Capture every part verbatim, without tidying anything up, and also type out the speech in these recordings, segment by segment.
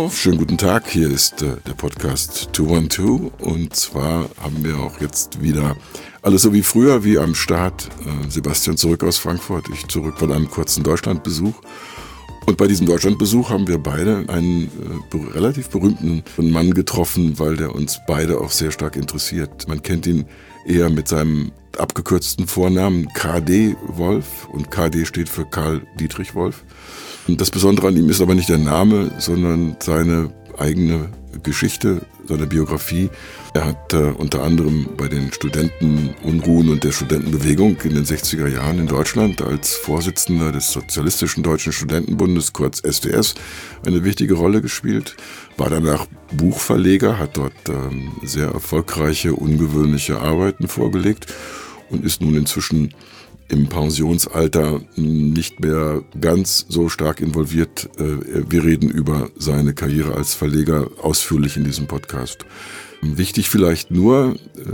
Hallo, schönen guten Tag. Hier ist äh, der Podcast zweihundertzwölf und zwar haben wir auch jetzt wieder alles so wie früher, wie am Start. Äh, Sebastian zurück aus Frankfurt, ich zurück von einem kurzen Deutschlandbesuch. Und bei diesem Deutschlandbesuch haben wir beide einen äh, relativ berühmten Mann getroffen, weil der uns beide auch sehr stark interessiert. Man kennt ihn eher mit seinem abgekürzten Vornamen K D Wolf und K D steht für Karl Dietrich Wolf. Das Besondere an ihm ist aber nicht der Name, sondern seine eigene Geschichte, seine Biografie. Er hat äh, unter anderem bei den Studentenunruhen und der Studentenbewegung in den sechziger Jahren in Deutschland als Vorsitzender des Sozialistischen Deutschen Studentenbundes, kurz S D S, eine wichtige Rolle gespielt. War danach Buchverleger, hat dort ähm, sehr erfolgreiche, ungewöhnliche Arbeiten vorgelegt und ist nun inzwischen im Pensionsalter nicht mehr ganz so stark involviert. Wir reden über seine Karriere als Verleger ausführlich in diesem Podcast. Wichtig vielleicht nur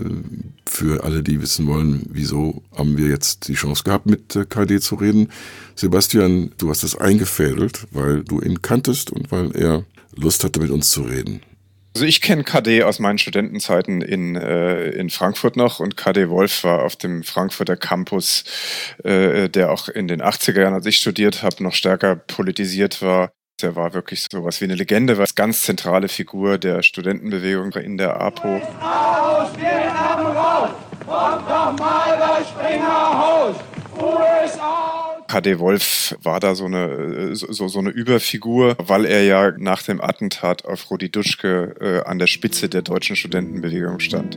für alle, die wissen wollen, wieso haben wir jetzt die Chance gehabt, mit K D zu reden. Sebastian, du hast es eingefädelt, weil du ihn kanntest und weil er Lust hatte, mit uns zu reden. Also ich kenne K D aus meinen Studentenzeiten in, äh, in Frankfurt noch und K D Wolf war auf dem Frankfurter Campus, äh, der auch in den achtziger Jahren, als ich studiert habe, noch stärker politisiert war. Der war wirklich sowas wie eine Legende, war eine ganz zentrale Figur der Studentenbewegung in der APO. Raus, wir haben raus! Kommt doch mal bei Springerhaus! Ruhe ist aus! K D Wolf war da so eine, so, so eine Überfigur, weil er ja nach dem Attentat auf Rudi Dutschke äh, an der Spitze der deutschen Studentenbewegung stand.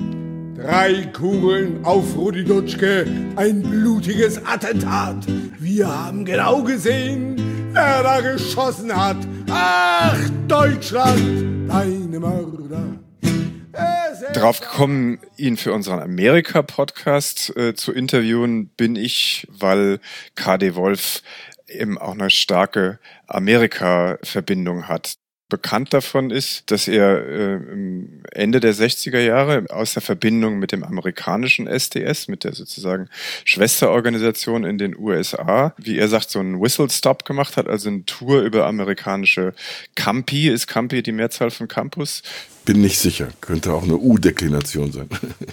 Drei Kugeln auf Rudi Dutschke, ein blutiges Attentat. Wir haben genau gesehen, wer da geschossen hat. Ach, Deutschland, deine Mörder. Drauf gekommen, ihn für unseren Amerika-Podcast äh, zu interviewen, bin ich, weil K D Wolf eben auch eine starke Amerika-Verbindung hat. Bekannt davon ist, dass er äh, Ende der sechziger Jahre aus der Verbindung mit dem amerikanischen S D S, mit der sozusagen Schwesterorganisation in den U S A, wie er sagt, so einen Whistle-Stop gemacht hat, also eine Tour über amerikanische Campi. Ist Campi die Mehrzahl von Campus? Bin nicht sicher. Könnte auch eine U-Deklination sein.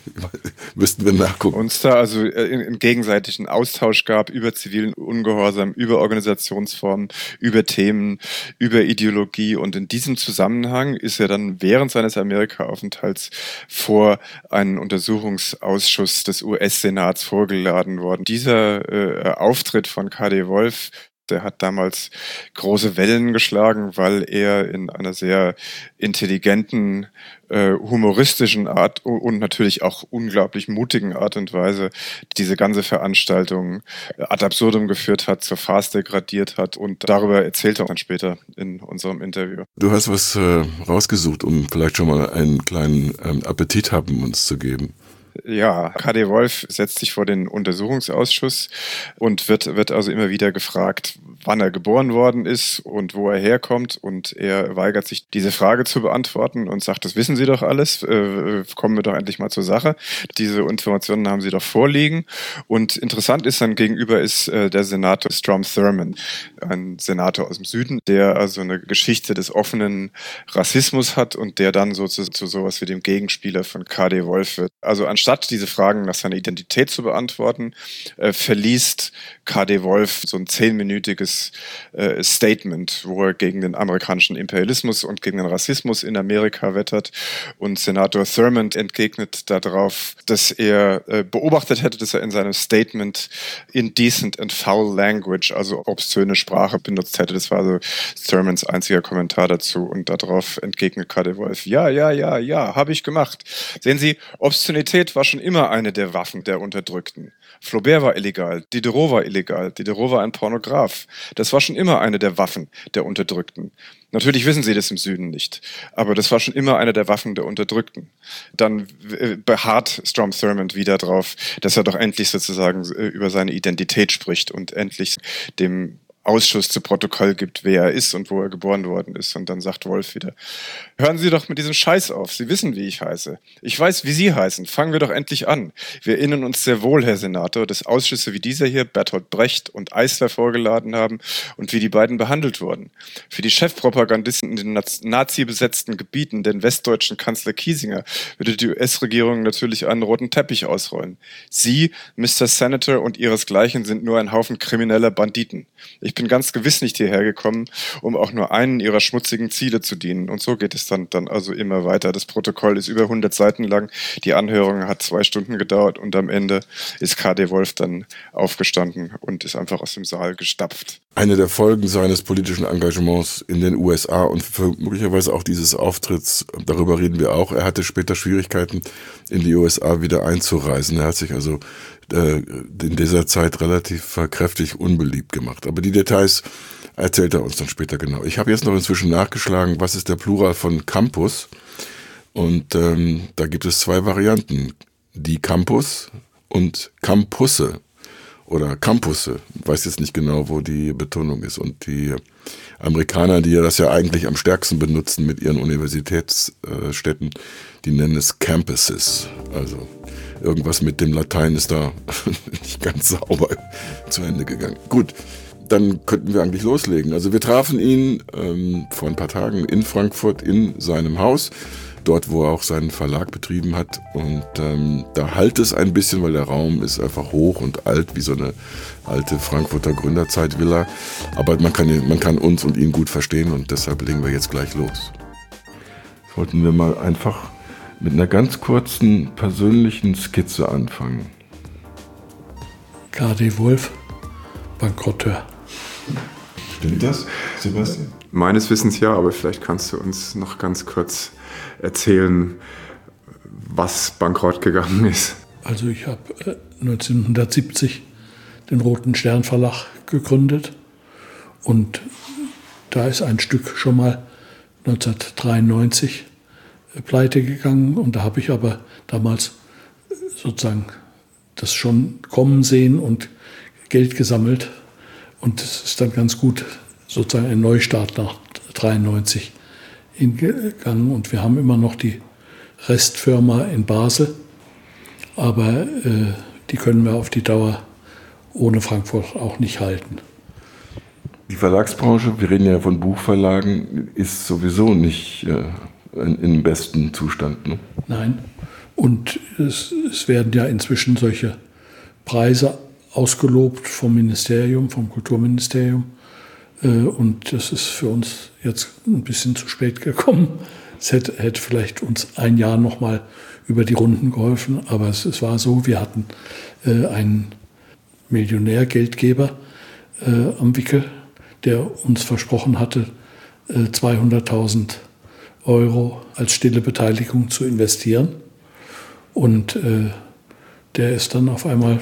Müssten wir nachgucken. Uns da also einen gegenseitigen Austausch gab über zivilen Ungehorsam, über Organisationsformen, über Themen, über Ideologie. Und in diesem Zusammenhang ist er dann während seines Amerika-Aufenthalts vor einen Untersuchungsausschuss des U S-Senats vorgeladen worden. Dieser äh, Auftritt von K D Wolf, der hat damals große Wellen geschlagen, weil er in einer sehr intelligenten, äh, humoristischen Art und natürlich auch unglaublich mutigen Art und Weise diese ganze Veranstaltung ad absurdum geführt hat, zur Farce degradiert hat und darüber erzählt er dann später in unserem Interview. Du hast was äh, rausgesucht, um vielleicht schon mal einen kleinen ähm, Appetit haben, uns zu geben. Ja, K D Wolf setzt sich vor den Untersuchungsausschuss und wird, wird also immer wieder gefragt, wann er geboren worden ist und wo er herkommt. Und er weigert sich, diese Frage zu beantworten und sagt, das wissen Sie doch alles, äh, kommen wir doch endlich mal zur Sache. Diese Informationen haben Sie doch vorliegen. Und interessant ist dann gegenüber ist äh, der Senator Strom Thurmond, ein Senator aus dem Süden, der also eine Geschichte des offenen Rassismus hat und der dann so zu, zu sowas wie dem Gegenspieler von K D Wolf wird. Also anstatt diese Fragen nach seiner Identität zu beantworten, äh, verliest K D Wolf so ein zehnminütiges äh, Statement, wo er gegen den amerikanischen Imperialismus und gegen den Rassismus in Amerika wettert. Und Senator Thurmond entgegnet darauf, dass er äh, beobachtet hätte, dass er in seinem Statement indecent and foul language, also obszöne Sprache benutzt hätte. Das war also Thurmonds einziger Kommentar dazu. Und darauf entgegnet K D Wolf, ja, ja, ja, ja, habe ich gemacht. Sehen Sie, Obszönität war schon immer eine der Waffen der Unterdrückten. Flaubert war illegal, Diderot war illegal, Diderot war ein Pornograf. Das war schon immer eine der Waffen der Unterdrückten. Natürlich wissen Sie das im Süden nicht, aber das war schon immer eine der Waffen der Unterdrückten. Dann beharrt Strom Thurmond wieder drauf, dass er doch endlich sozusagen über seine Identität spricht und endlich dem Ausschuss zu Protokoll gibt, wer er ist und wo er geboren worden ist. Und dann sagt Wolf wieder, hören Sie doch mit diesem Scheiß auf. Sie wissen, wie ich heiße. Ich weiß, wie Sie heißen. Fangen wir doch endlich an. Wir erinnern uns sehr wohl, Herr Senator, dass Ausschüsse wie dieser hier Bertolt Brecht und Eisler vorgeladen haben und wie die beiden behandelt wurden. Für die Chefpropagandisten in den nazi-besetzten Gebieten, den westdeutschen Kanzler Kiesinger, würde die U S-Regierung natürlich einen roten Teppich ausrollen. Sie, Mister Senator und ihresgleichen sind nur ein Haufen krimineller Banditen. Ich bin ganz gewiss nicht hierher gekommen, um auch nur einen ihrer schmutzigen Ziele zu dienen. Und so geht es dann, dann also immer weiter. Das Protokoll ist über hundert Seiten lang. Die Anhörung hat zwei Stunden gedauert und am Ende ist K D. Wolf dann aufgestanden und ist einfach aus dem Saal gestapft. Eine der Folgen seines politischen Engagements in den U S A und möglicherweise auch dieses Auftritts, darüber reden wir auch, er hatte später Schwierigkeiten, in die U S A wieder einzureisen. Er hat sich also äh, in dieser Zeit relativ kräftig unbeliebt gemacht. Aber die Details erzählt er uns dann später genau. Ich habe jetzt noch inzwischen nachgeschlagen, was ist der Plural von Campus? Und ähm, da gibt es zwei Varianten. Die Campus und Campusse. Oder Campusse, ich weiß jetzt nicht genau, wo die Betonung ist. Und die Amerikaner, die ja das ja eigentlich am stärksten benutzen mit ihren Universitätsstädten, die nennen es Campuses. Also irgendwas mit dem Latein ist da nicht ganz sauber zu Ende gegangen. Gut, dann könnten wir eigentlich loslegen. Also wir trafen ihn ähm, vor ein paar Tagen in Frankfurt in seinem Haus. Dort, wo er auch seinen Verlag betrieben hat. Und ähm, da halt es ein bisschen, weil der Raum ist einfach hoch und alt, wie so eine alte Frankfurter Gründerzeitvilla. Aber man kann, man kann uns und ihn gut verstehen und deshalb legen wir jetzt gleich los. Sollten wir mal einfach mit einer ganz kurzen persönlichen Skizze anfangen. K D. Wolf, Bankrotteur. Stimmt das, Sebastian? Meines Wissens ja, aber vielleicht kannst du uns noch ganz kurz erzählen, was bankrott gegangen ist. Also ich habe äh, neunzehnhundertsiebzig den Roten Stern Verlag gegründet und da ist ein Stück schon mal neunzehnhundertdreiundneunzig äh, pleite gegangen und da habe ich aber damals äh, sozusagen das schon kommen sehen und Geld gesammelt und es ist dann ganz gut sozusagen ein Neustart nach dreiundneunzig hingegangen und wir haben immer noch die Restfirma in Basel, aber äh, die können wir auf die Dauer ohne Frankfurt auch nicht halten. Die Verlagsbranche, wir reden ja von Buchverlagen, ist sowieso nicht äh, in, im besten Zustand. Ne? Nein, und es, es werden ja inzwischen solche Preise ausgelobt vom Ministerium, vom Kulturministerium. Und das ist für uns jetzt ein bisschen zu spät gekommen. Es hätte, hätte vielleicht uns ein Jahr noch mal über die Runden geholfen. Aber es, es war so, wir hatten äh, einen Millionärgeldgeber äh, am Wickel, der uns versprochen hatte, äh, zweihunderttausend Euro als stille Beteiligung zu investieren. Und äh, der ist dann auf einmal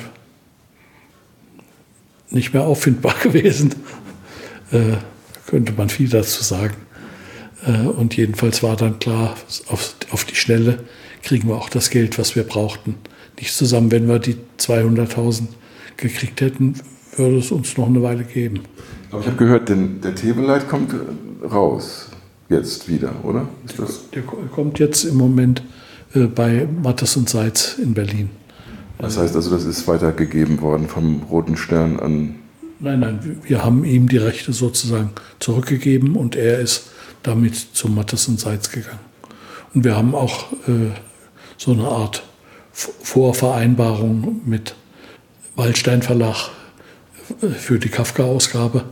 nicht mehr auffindbar gewesen. Äh, könnte man viel dazu sagen. Äh, und jedenfalls war dann klar, auf, auf die Schnelle kriegen wir auch das Geld, was wir brauchten. Nicht zusammen, wenn wir die zweihunderttausend gekriegt hätten, würde es uns noch eine Weile geben. Aber ich habe gehört, denn der Teveleit kommt raus, jetzt wieder, oder? Ist das? Der kommt jetzt im Moment äh, bei Mattes und Seitz in Berlin. Das heißt also, das ist weitergegeben worden vom Roten Stern an... Nein, nein, wir haben ihm die Rechte sozusagen zurückgegeben und er ist damit zu Mattes und Seitz gegangen. Und wir haben auch äh, so eine Art Vorvereinbarung mit Waldstein Verlag für die Kafka-Ausgabe.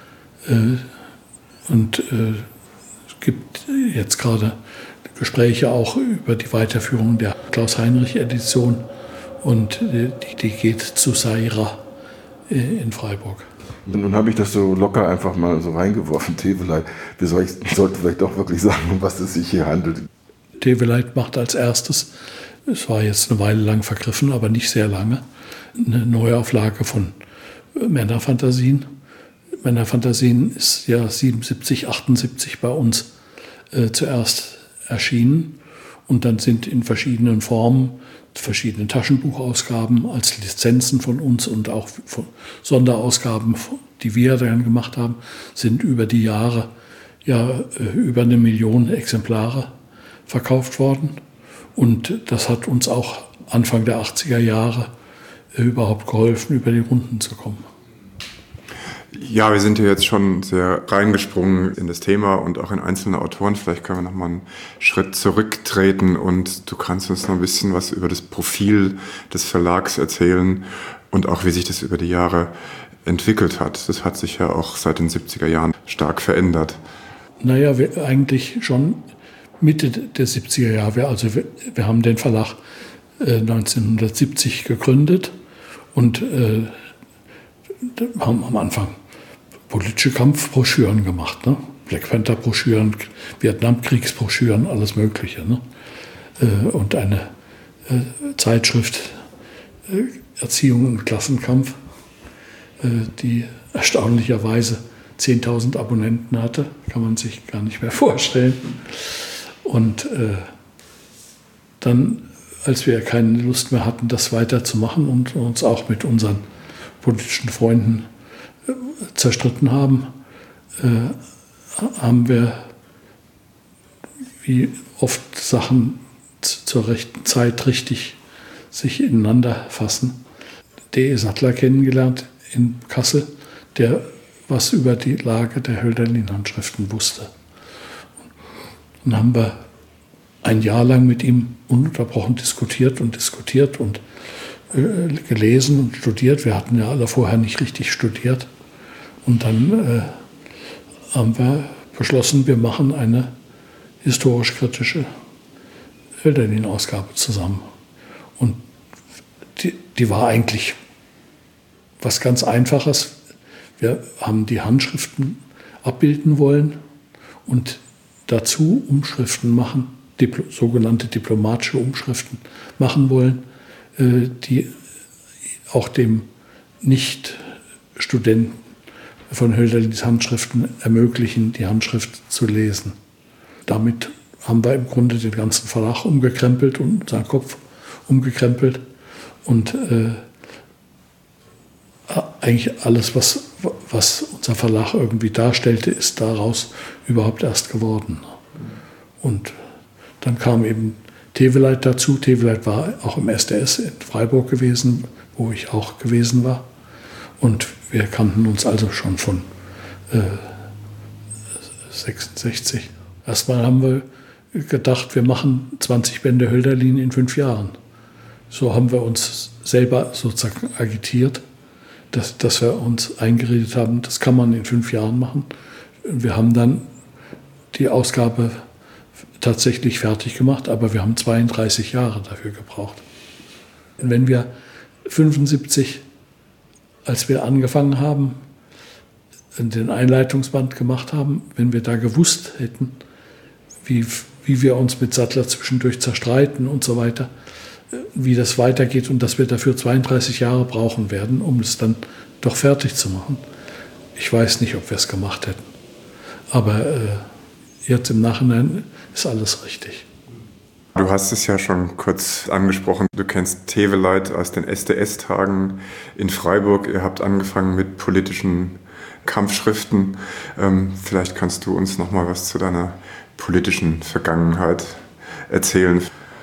Äh, und äh, es gibt jetzt gerade Gespräche auch über die Weiterführung der Klaus-Heinrich-Edition und äh, die, die geht zu Saira in Freiburg. Und nun habe ich das so locker einfach mal so reingeworfen, Teveleit. Wir soll, sollten vielleicht doch wirklich sagen, um was es sich hier handelt. Teveleit macht als erstes, es war jetzt eine Weile lang vergriffen, aber nicht sehr lange, eine Neuauflage von Männerfantasien. Männerfantasien ist ja siebenundsiebzig, achtundsiebzig bei uns äh, zuerst erschienen Und dann sind in verschiedenen Formen, verschiedene Taschenbuchausgaben als Lizenzen von uns und auch von Sonderausgaben, die wir dann gemacht haben, sind über die Jahre ja über eine Million Exemplare verkauft worden. Und das hat uns auch Anfang der achtziger Jahre überhaupt geholfen, über die Runden zu kommen. Ja, wir sind ja jetzt schon sehr reingesprungen in das Thema und auch in einzelne Autoren. Vielleicht können wir noch mal einen Schritt zurücktreten und du kannst uns noch ein bisschen was über das Profil des Verlags erzählen und auch wie sich das über die Jahre entwickelt hat. Das hat sich ja auch seit den siebziger Jahren stark verändert. Naja, wir, eigentlich schon Mitte der siebziger Jahre. Also wir, wir haben den Verlag äh, neunzehnhundertsiebzig gegründet und äh, haben am Anfang politische Kampfbroschüren gemacht, ne? Black Panther-Broschüren, Vietnamkriegsbroschüren, alles Mögliche. Ne? Äh, und eine äh, Zeitschrift äh, Erziehung und Klassenkampf, äh, die erstaunlicherweise zehntausend Abonnenten hatte, kann man sich gar nicht mehr vorstellen. Und äh, dann, als wir keine Lust mehr hatten, das weiterzumachen und uns auch mit unseren politischen Freunden äh, zerstritten haben, äh, haben wir wie oft Sachen zur rechten Zeit richtig sich ineinander fassen. D E Sattler kennengelernt in Kassel, der was über die Lage der Hölderlin-Handschriften wusste. Dann haben wir ein Jahr lang mit ihm ununterbrochen diskutiert und diskutiert und äh, gelesen und studiert. Wir hatten ja alle vorher nicht richtig studiert. Und dann äh, haben wir beschlossen, wir machen eine historisch-kritische Hölderlin-Ausgabe zusammen. Und die, die war eigentlich was ganz Einfaches. Wir haben die Handschriften abbilden wollen und dazu Umschriften machen, Dipl- sogenannte diplomatische Umschriften machen wollen, äh, die auch dem Nicht-Studenten von Hölderlins Handschriften ermöglichen, die Handschrift zu lesen. Damit haben wir im Grunde den ganzen Verlag umgekrempelt und unseren Kopf umgekrempelt und äh, eigentlich alles, was, was unser Verlag irgendwie darstellte, ist daraus überhaupt erst geworden. Und dann kam eben Teveleit dazu. Teveleit war auch im S D S in Freiburg gewesen, wo ich auch gewesen war. Und wir kannten uns also schon von äh, sechsundsechzig. Erstmal haben wir gedacht, wir machen zwanzig Bände Hölderlin in fünf Jahren. So haben wir uns selber sozusagen agitiert, dass, dass wir uns eingeredet haben, das kann man in fünf Jahren machen. Wir haben dann die Ausgabe tatsächlich fertig gemacht, aber wir haben zweiunddreißig Jahre dafür gebraucht. Wenn wir fünfundsiebzig, als wir angefangen haben, den Einleitungsband gemacht haben, wenn wir da gewusst hätten, wie, wie wir uns mit Sattler zwischendurch zerstreiten und so weiter, wie das weitergeht und dass wir dafür zweiunddreißig Jahre brauchen werden, um es dann doch fertig zu machen. Ich weiß nicht, ob wir es gemacht hätten. Aber äh, jetzt im Nachhinein ist alles richtig. Du hast es ja schon kurz angesprochen. Du kennst Teveleit aus den S D S-Tagen in Freiburg. Ihr habt angefangen mit politischen Kampfschriften. Ähm, vielleicht kannst du uns noch mal was zu deiner politischen Vergangenheit erzählen.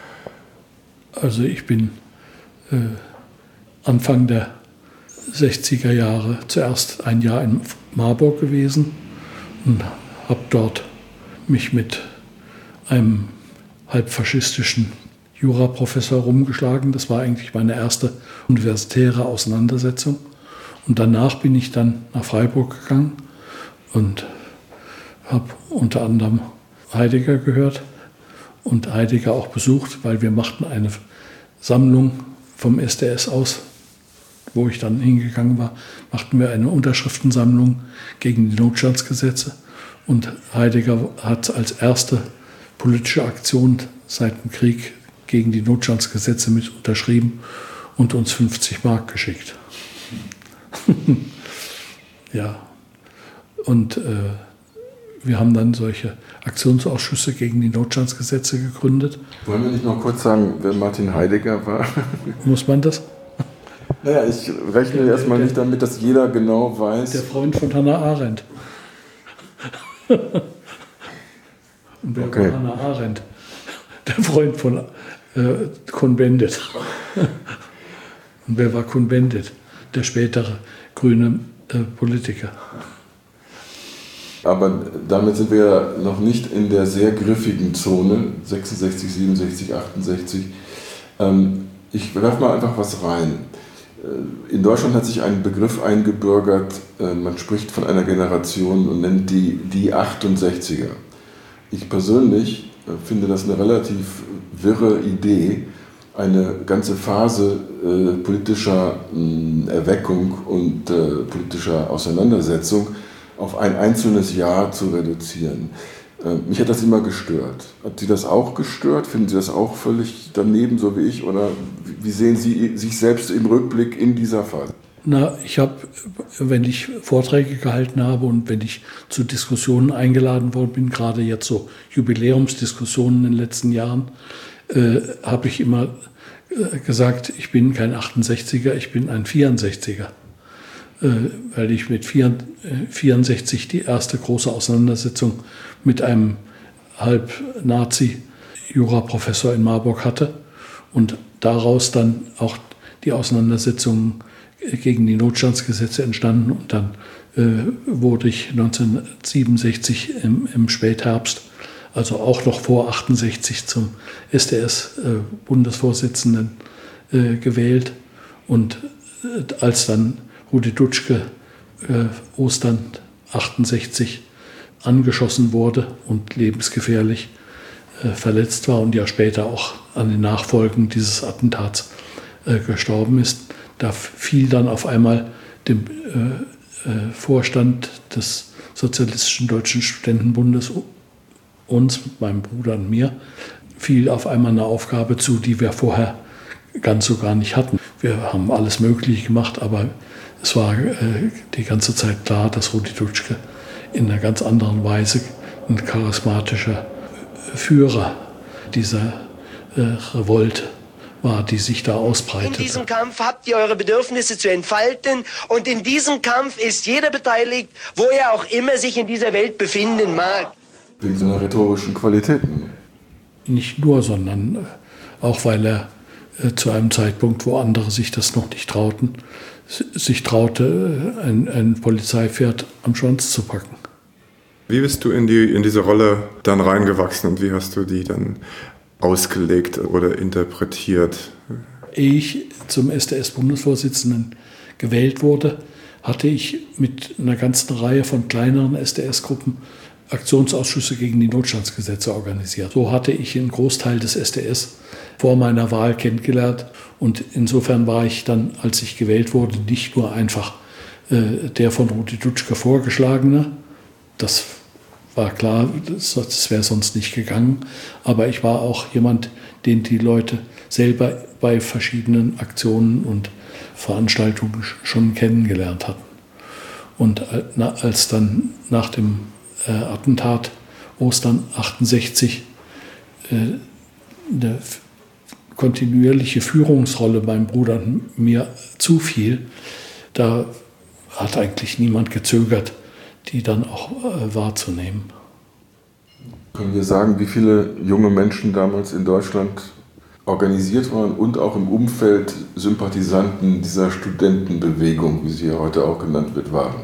Also ich bin äh, Anfang der sechziger Jahre zuerst ein Jahr in Marburg gewesen und habe dort mich mit einem halbfaschistischen Juraprofessor rumgeschlagen. Das war eigentlich meine erste universitäre Auseinandersetzung. Und danach bin ich dann nach Freiburg gegangen und habe unter anderem Heidegger gehört und Heidegger auch besucht, weil wir machten eine Sammlung vom S D S aus, wo ich dann hingegangen war, machten wir eine Unterschriftensammlung gegen die Notstandsgesetze. Und Heidegger hat als erste politische Aktion seit dem Krieg gegen die Notstandsgesetze mit unterschrieben und uns fünfzig Mark geschickt. Ja, und äh, Wir haben dann solche Aktionsausschüsse gegen die Notstandsgesetze gegründet. Wollen wir nicht noch kurz sagen, wer Martin Heidegger war? Muss man das? Naja, ich rechne erstmal nicht damit, dass jeder genau weiß. Der Freund von Hannah Arendt. Und wer Okay. war Hannah Arendt? Der Freund von äh, Cohn-Bendit. Und wer war Cohn-Bendit? Der spätere grüne äh, Politiker. Aber damit sind wir noch nicht in der sehr griffigen Zone, sechsundsechzig, siebenundsechzig, achtundsechzig. Ähm, ich werfe mal einfach was rein. Äh, in Deutschland hat sich ein Begriff eingebürgert, äh, man spricht von einer Generation und nennt die die achtundsechziger. Ich persönlich äh, finde das eine relativ wirre Idee, eine ganze Phase äh, politischer äh, Erweckung und äh, politischer Auseinandersetzung auf ein einzelnes Jahr zu reduzieren. Äh, mich hat das immer gestört. Hat Sie das auch gestört? Finden Sie das auch völlig daneben, so wie ich? Oder wie sehen Sie sich selbst im Rückblick in dieser Phase? Na, ich habe, wenn ich Vorträge gehalten habe und wenn ich zu Diskussionen eingeladen worden bin, gerade jetzt so Jubiläumsdiskussionen in den letzten Jahren, äh, habe ich immer äh, gesagt, ich bin kein achtundsechziger, ich bin ein vierundsechziger. Äh, weil ich mit vierundsechzig die erste große Auseinandersetzung mit einem Halb-Nazi-Jura-Professor in Marburg hatte und daraus dann auch die Auseinandersetzungen gegen die Notstandsgesetze entstanden. Und dann äh, wurde ich neunzehnhundertsiebenundsechzig im, im Spätherbst, also auch noch vor achtundsechzig, zum S D S-Bundesvorsitzenden äh, gewählt. Und äh, als dann Rudi Dutschke äh, Ostern achtundsechzig angeschossen wurde und lebensgefährlich äh, verletzt war und ja später auch an den Nachfolgen dieses Attentats äh, gestorben ist, da fiel dann auf einmal dem äh, äh, Vorstand des Sozialistischen Deutschen Studentenbundes, uns, meinem Bruder und mir, fiel auf einmal eine Aufgabe zu, die wir vorher ganz so gar nicht hatten. Wir haben alles Mögliche gemacht, aber es war äh, die ganze Zeit klar, dass Rudi Dutschke in einer ganz anderen Weise ein charismatischer Führer dieser äh, Revolte war, die sich da ausbreitete. In diesem Kampf habt ihr eure Bedürfnisse zu entfalten und in diesem Kampf ist jeder beteiligt, wo er auch immer sich in dieser Welt befinden mag. Wegen seiner rhetorischen Qualitäten. Nicht nur, sondern auch, weil er äh, zu einem Zeitpunkt, wo andere sich das noch nicht trauten, sich traute, ein, ein Polizeipferd am Schwanz zu packen. Wie bist du in, die, in diese Rolle dann reingewachsen und wie hast du die dann ausgelegt oder interpretiert? Ehe ich zum S D S-Bundesvorsitzenden gewählt wurde, hatte ich mit einer ganzen Reihe von kleineren S D S-Gruppen Aktionsausschüsse gegen die Notstandsgesetze organisiert. So hatte ich einen Großteil des S D S vor meiner Wahl kennengelernt. Und insofern war ich dann, als ich gewählt wurde, nicht nur einfach äh, der von Rudi Dutschke Vorgeschlagene. Das war klar, das, das wäre sonst nicht gegangen. Aber ich war auch jemand, den die Leute selber bei verschiedenen Aktionen und Veranstaltungen schon kennengelernt hatten. Und äh, na, als dann nach dem äh, Attentat Ostern achtundsechzig äh, eine kontinuierliche Führungsrolle meinem Bruder und mir zufiel, da hat eigentlich niemand gezögert, die dann auch äh, wahrzunehmen. Können wir sagen, wie viele junge Menschen damals in Deutschland organisiert waren und auch im Umfeld Sympathisanten dieser Studentenbewegung, wie sie ja heute auch genannt wird, waren?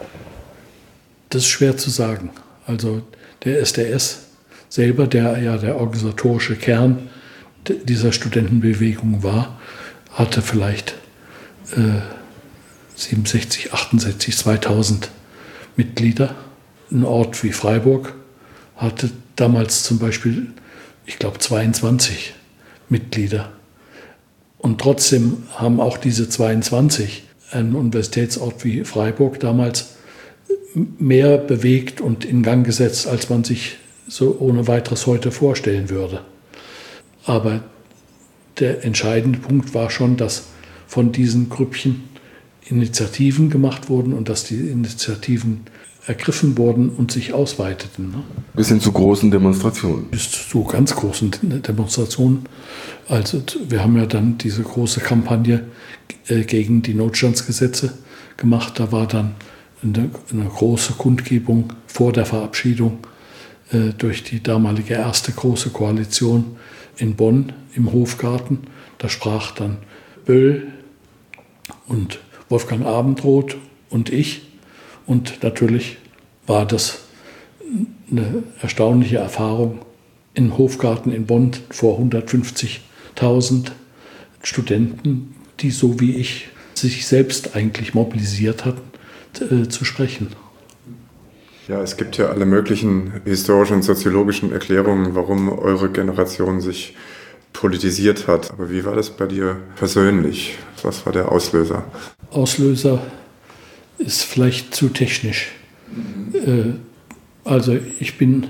Das ist schwer zu sagen. Also der S D S selber, der ja der organisatorische Kern dieser Studentenbewegung war, hatte vielleicht äh, siebenundsechzig, achtundsechzig, zweitausend Mitglieder. Ein Ort wie Freiburg hatte damals zum Beispiel, ich glaube, zweiundzwanzig Mitglieder. Und trotzdem haben auch diese zweiundzwanzig einen Universitätsort wie Freiburg damals mehr bewegt und in Gang gesetzt, als man sich so ohne weiteres heute vorstellen würde. Aber der entscheidende Punkt war schon, dass von diesen Grüppchen Initiativen gemacht wurden und dass die Initiativen ergriffen wurden und sich ausweiteten. Ne? Bis hin zu großen Demonstrationen. Bis zu ganz großen Demonstrationen. Also wir haben ja dann diese große Kampagne äh, gegen die Notstandsgesetze gemacht. Da war dann eine, eine große Kundgebung vor der Verabschiedung äh, durch die damalige erste große Koalition in Bonn im Hofgarten. Da sprach dann Böll und Wolfgang Abendroth und ich. Und natürlich war das eine erstaunliche Erfahrung im Hofgarten in Bonn vor hundertfünfzigtausend Studenten, die so wie ich sich selbst eigentlich mobilisiert hatten, äh, zu sprechen. Ja, es gibt ja alle möglichen historischen und soziologischen Erklärungen, warum eure Generation sich politisiert hat. Aber wie war das bei dir persönlich? Was war der Auslöser? Auslöser ist vielleicht zu technisch. Mhm. Also ich bin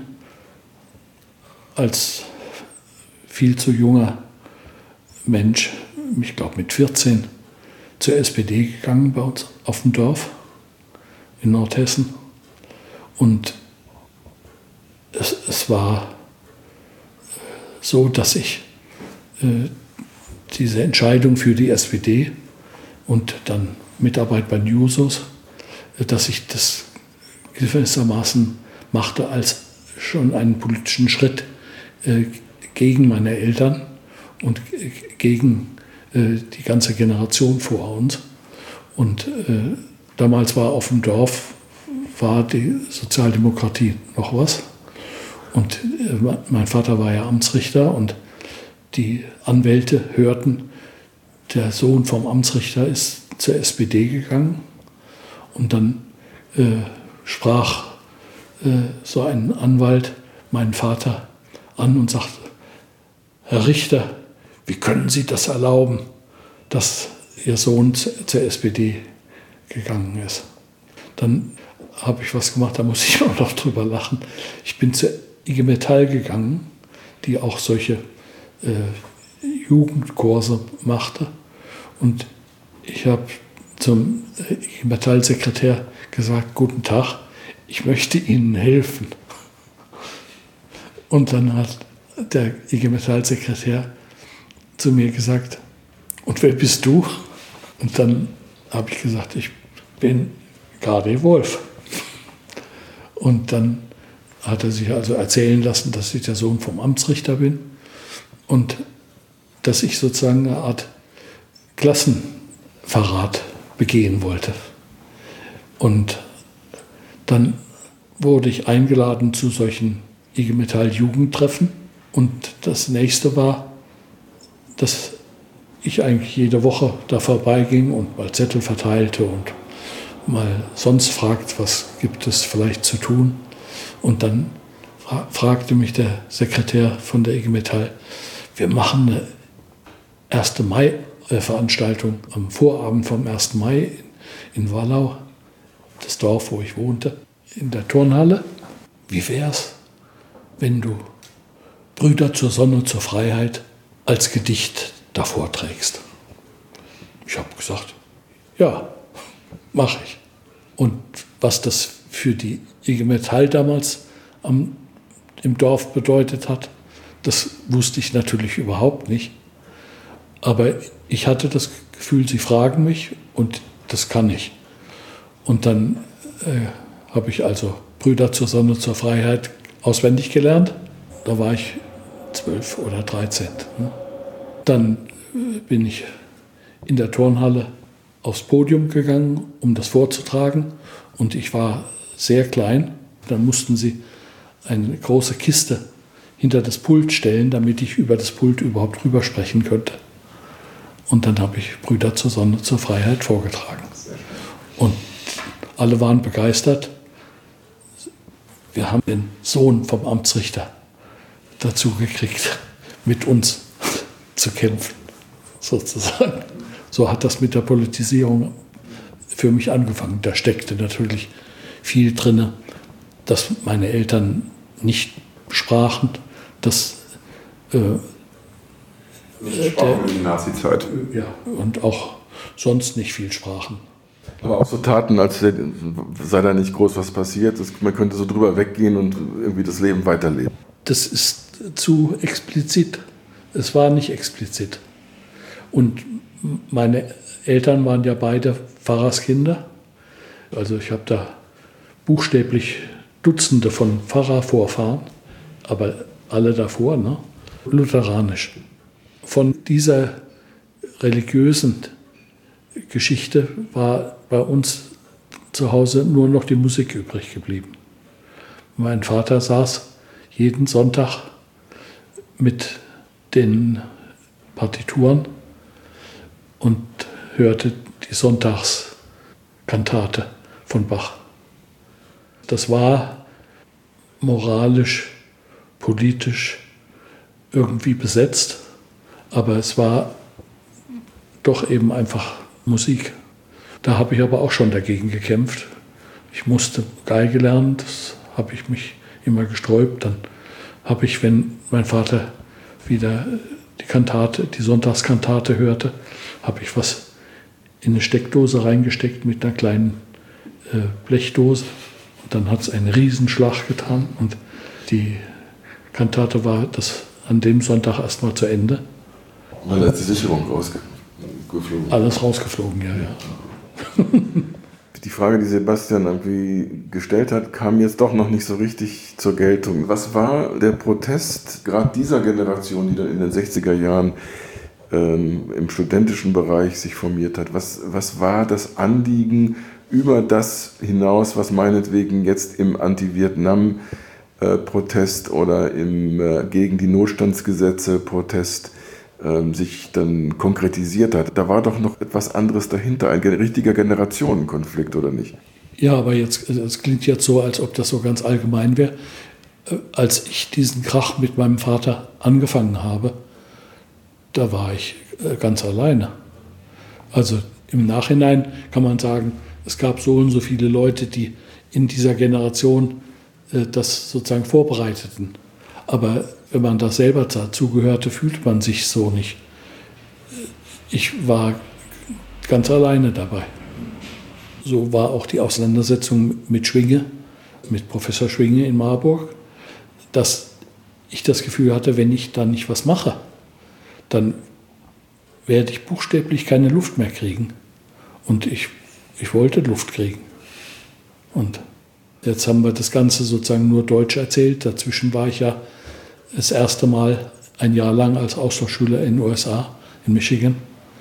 als viel zu junger Mensch, ich glaube mit vierzehn, zur S P D gegangen bei uns auf dem Dorf in Nordhessen. Und es, es war so, dass ich äh, diese Entscheidung für die S P D und dann Mitarbeit bei Jusos, dass ich das gewissermaßen machte als schon einen politischen Schritt äh, gegen meine Eltern und äh, gegen äh, die ganze Generation vor uns. Und äh, damals war auf dem Dorf war die Sozialdemokratie noch was. Und äh, mein Vater war ja Amtsrichter und die Anwälte hörten, der Sohn vom Amtsrichter ist zur S P D gegangen. Und dann äh, sprach äh, so ein Anwalt meinen Vater an und sagte: Herr Richter, wie können Sie das erlauben, dass Ihr Sohn zur S P D gegangen ist? Dann habe ich was gemacht, da muss ich auch noch drüber lachen. Ich bin zur I G Metall gegangen, die auch solche äh, Jugendkurse machte. Und ich habe zum I G Metall-Sekretär gesagt: Guten Tag, ich möchte Ihnen helfen. Und dann hat der I G Metall-Sekretär zu mir gesagt: Und wer bist du? Und dann habe ich gesagt: Ich bin K D Wolf. Und dann hat er sich also erzählen lassen, dass ich der Sohn vom Amtsrichter bin und dass ich sozusagen eine Art Klassenverrat begehen wollte. Und dann wurde ich eingeladen zu solchen I G Metall-Jugendtreffen. Und das nächste war, dass ich eigentlich jede Woche da vorbeiging und mal Zettel verteilte und mal sonst fragt, was gibt es vielleicht zu tun. Und dann fra- fragte mich der Sekretär von der I G Metall: Wir machen eine erste Mai-Veranstaltung am Vorabend vom ersten Mai in Wallau, das Dorf, wo ich wohnte, in der Turnhalle. Wie wär's, wenn du Brüder zur Sonne, zur Freiheit als Gedicht davor trägst? Ich habe gesagt: Ja, mache ich. Und was das für die I G Metall damals am, im Dorf bedeutet hat, das wusste ich natürlich überhaupt nicht. Aber ich hatte das Gefühl, sie fragen mich und das kann ich. Und dann äh, habe ich also Brüder zur Sonne, zur Freiheit auswendig gelernt. Da war ich zwölf oder dreizehn. Ne? Dann äh, bin ich in der Turnhalle aufs Podium gegangen, um das vorzutragen. Und ich war sehr klein. Dann mussten sie eine große Kiste hinter das Pult stellen, damit ich über das Pult überhaupt rüber sprechen könnte. Und dann habe ich Brüder zur Sonne, zur Freiheit vorgetragen. Und alle waren begeistert. Wir haben den Sohn vom Amtsrichter dazu gekriegt, mit uns zu kämpfen, sozusagen. So hat das mit der Politisierung für mich angefangen. Da steckte natürlich viel drin, dass meine Eltern nicht sprachen, dass äh, nicht sprachen in der Nazi-Zeit. Ja, und auch sonst nicht viel sprachen. Aber auch so Taten, als sei da nicht groß was passiert. Das, man könnte so drüber weggehen und irgendwie das Leben weiterleben. Das ist zu explizit. Es war nicht explizit. Und meine Eltern waren ja beide Pfarrerskinder. Also ich habe da buchstäblich Dutzende von Pfarrervorfahren, aber alle davor, ne? Lutheranisch. Von dieser religiösen Geschichte war bei uns zu Hause nur noch die Musik übrig geblieben. Mein Vater saß jeden Sonntag mit den Partituren und hörte die Sonntagskantate von Bach. Das war moralisch, politisch irgendwie besetzt, aber es war doch eben einfach Musik. Da habe ich aber auch schon dagegen gekämpft. Ich musste Geige lernen, das habe ich mich immer gesträubt. Dann habe ich, wenn mein Vater wieder die Kantate, die Sonntagskantate hörte, habe ich was in eine Steckdose reingesteckt mit einer kleinen äh, Blechdose. Und dann hat es einen Riesenschlag getan und die Kantate war das an dem Sonntag erstmal zu Ende. Weil da ist die Sicherung rausgeflogen. Alles rausgeflogen, ja, ja. Die Frage, die Sebastian irgendwie gestellt hat, kam jetzt doch noch nicht so richtig zur Geltung. Was war der Protest gerade dieser Generation, die dann in den sechziger Jahren ähm, im studentischen Bereich sich formiert hat? Was, was war das Anliegen über das hinaus, was meinetwegen jetzt im Anti-Vietnam-Protest oder im äh, gegen die Notstandsgesetze Protest ähm, sich dann konkretisiert hat? Da war doch noch etwas anderes dahinter, ein richtiger Generationenkonflikt, oder nicht? Ja, aber jetzt, es klingt jetzt so, als ob das so ganz allgemein wäre. Als ich diesen Krach mit meinem Vater angefangen habe, da war ich ganz alleine. Also im Nachhinein kann man sagen, es gab so und so viele Leute, die in dieser Generation äh, das sozusagen vorbereiteten. Aber wenn man da selber dazugehörte, fühlt man sich so nicht. Ich war ganz alleine dabei. So war auch die Auseinandersetzung mit Schwinge, mit Professor Schwinge in Marburg, dass ich das Gefühl hatte, wenn ich da nicht was mache, dann werde ich buchstäblich keine Luft mehr kriegen. Und ich, ich wollte Luft kriegen. Und jetzt haben wir das Ganze sozusagen nur Deutsch erzählt. Dazwischen war ich ja das erste Mal ein Jahr lang als Austauschschüler in den U S A, in Michigan.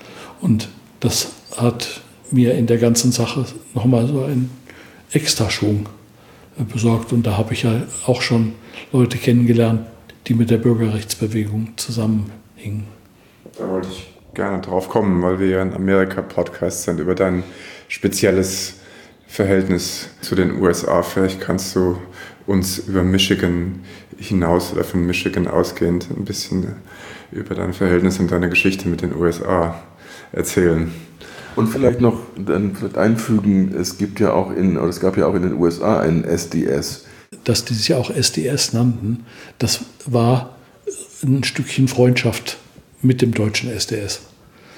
Und das hat mir in der ganzen Sache nochmal so einen Extraschwung besorgt. Und da habe ich ja auch schon Leute kennengelernt, die mit der Bürgerrechtsbewegung zusammenhingen. Da wollte ich gerne drauf kommen, weil wir ja ein Amerika-Podcast sind, über dein spezielles Verhältnis zu den U S A. Vielleicht kannst du uns über Michigan hinaus oder von Michigan ausgehend ein bisschen über dein Verhältnis und deine Geschichte mit den U S A erzählen. Und vielleicht noch dann einfügen, es gibt ja auch in, oder es gab ja auch in den U S A einen S D S. Dass die sich ja auch S D S nannten, das war ein Stückchen Freundschaft mit dem deutschen S D S.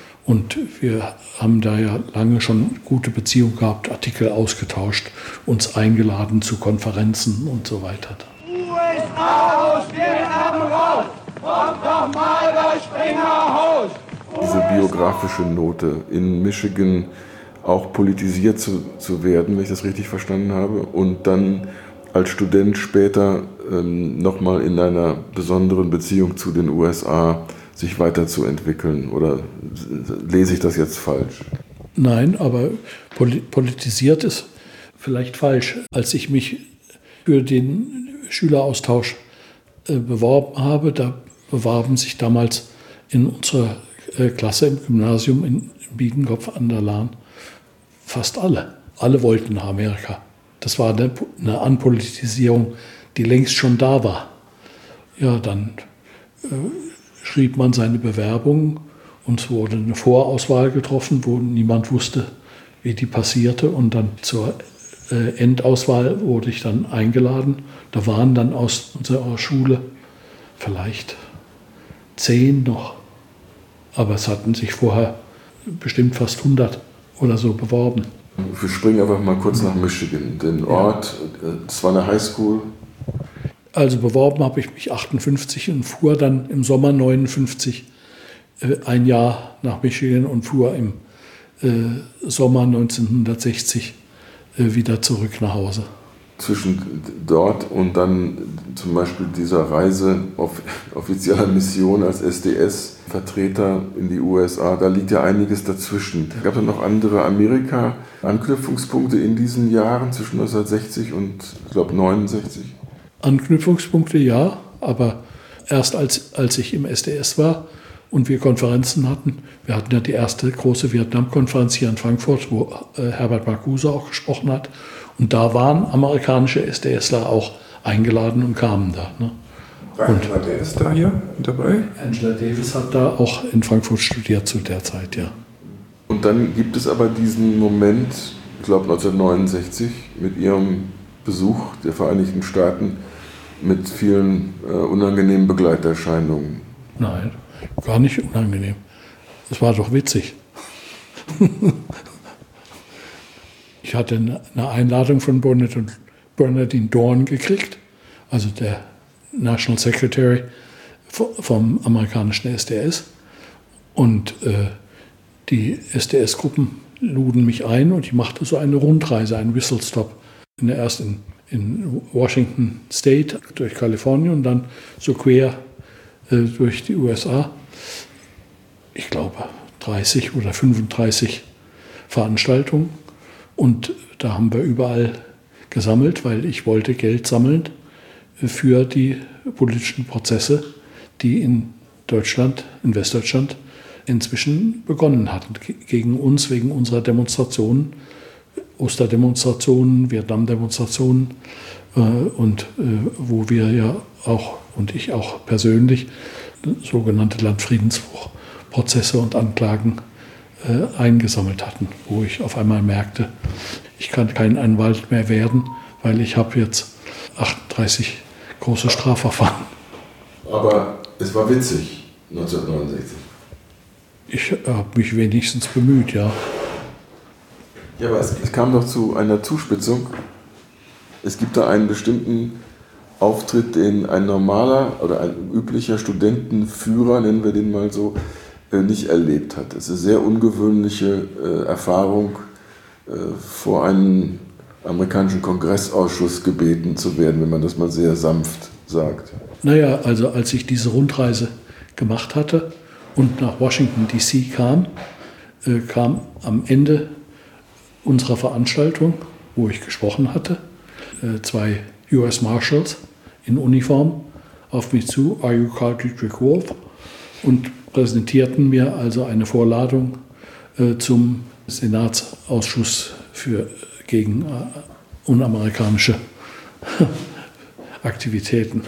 Und wir haben da ja lange schon gute Beziehungen gehabt, Artikel ausgetauscht, uns eingeladen zu Konferenzen und so weiter. U S A aus Vietnam raus, kommt doch mal bei Springer Haus. Diese biografische Note, in Michigan auch politisiert zu, zu werden, wenn ich das richtig verstanden habe, und dann als Student später ähm, nochmal in einer besonderen Beziehung zu den U S A sich weiterzuentwickeln, oder lese ich das jetzt falsch? Nein, aber politisiert ist vielleicht falsch. Als ich mich für den Schüleraustausch äh, beworben habe, da bewarben sich damals in unserer äh, Klasse im Gymnasium in Biedenkopf an der Lahn fast alle. Alle wollten nach Amerika. Das war eine, eine Anpolitisierung, die längst schon da war. Ja, dann äh, schrieb man seine Bewerbung und es wurde eine Vorauswahl getroffen, wo niemand wusste, wie die passierte. Und dann zur äh, Endauswahl wurde ich dann eingeladen. Da waren dann aus unserer Schule vielleicht zehn noch. Aber es hatten sich vorher bestimmt fast hundert oder so beworben. Wir springen einfach mal kurz nach Michigan. Den Ort, es war eine Highschool. Also beworben habe ich mich achtundfünfzig und fuhr dann im Sommer neunundfünfzig äh, ein Jahr nach Michigan und fuhr im äh, Sommer neunzehnhundertsechzig äh, wieder zurück nach Hause. Zwischen dort und dann zum Beispiel dieser Reise auf offizieller Mission als S D S-Vertreter in die U S A, da liegt ja einiges dazwischen. Gab es noch andere Amerika-Anknüpfungspunkte in diesen Jahren zwischen neunzehnhundertsechzig und, ich glaube, neunundsechzig? Anknüpfungspunkte ja, aber erst als, als ich im S D S war und wir Konferenzen hatten, wir hatten ja die erste große Vietnam-Konferenz hier in Frankfurt, wo äh, Herbert Marcuse auch gesprochen hat. Und da waren amerikanische SDSler auch eingeladen und kamen da. Ne? War Angela Davis da hier dabei? Angela Davis hat da auch in Frankfurt studiert zu der Zeit, ja. Und dann gibt es aber diesen Moment, ich glaube neunzehnhundertneunundsechzig, mit ihrem Besuch der Vereinigten Staaten mit vielen äh, unangenehmen Begleiterscheinungen. Nein, gar nicht unangenehm. Es war doch witzig. Ich hatte eine Einladung von Bernardine Dohrn gekriegt, also der National Secretary vom amerikanischen S D S. Und äh, die S D S-Gruppen luden mich ein und ich machte so eine Rundreise, einen Whistle-Stop. Erst in, in Washington State durch Kalifornien und dann so quer äh, durch die U S A. Ich glaube dreißig oder fünfunddreißig Veranstaltungen. Und da haben wir überall gesammelt, weil ich wollte Geld sammeln für die politischen Prozesse, die in Deutschland, in Westdeutschland inzwischen begonnen hatten. Gegen uns wegen unserer Demonstrationen, Osterdemonstrationen, Vietnam-Demonstrationen äh, und äh, wo wir ja auch, und ich auch persönlich, sogenannte Landfriedensbruchprozesse und Anklagen Äh, eingesammelt hatten, wo ich auf einmal merkte, ich kann kein Anwalt mehr werden, weil ich habe jetzt achtunddreißig große Strafverfahren. Aber es war witzig, neunzehnhundertneunundsechzig. Ich habe mich wenigstens bemüht, ja. Ja, aber es, es kam doch zu einer Zuspitzung. Es gibt da einen bestimmten Auftritt, den ein normaler oder ein üblicher Studentenführer, nennen wir den mal so, nicht erlebt hat. Es ist eine sehr ungewöhnliche äh, Erfahrung, äh, vor einen amerikanischen Kongressausschuss gebeten zu werden, wenn man das mal sehr sanft sagt. Naja, also als ich diese Rundreise gemacht hatte und nach Washington D C kam, äh, kam am Ende unserer Veranstaltung, wo ich gesprochen hatte, äh, zwei U S Marshals in Uniform auf mich zu, "Are you Carl Dietrich Wolf?" und präsentierten mir also eine Vorladung äh, zum Senatsausschuss für, gegen äh, unamerikanische Aktivitäten.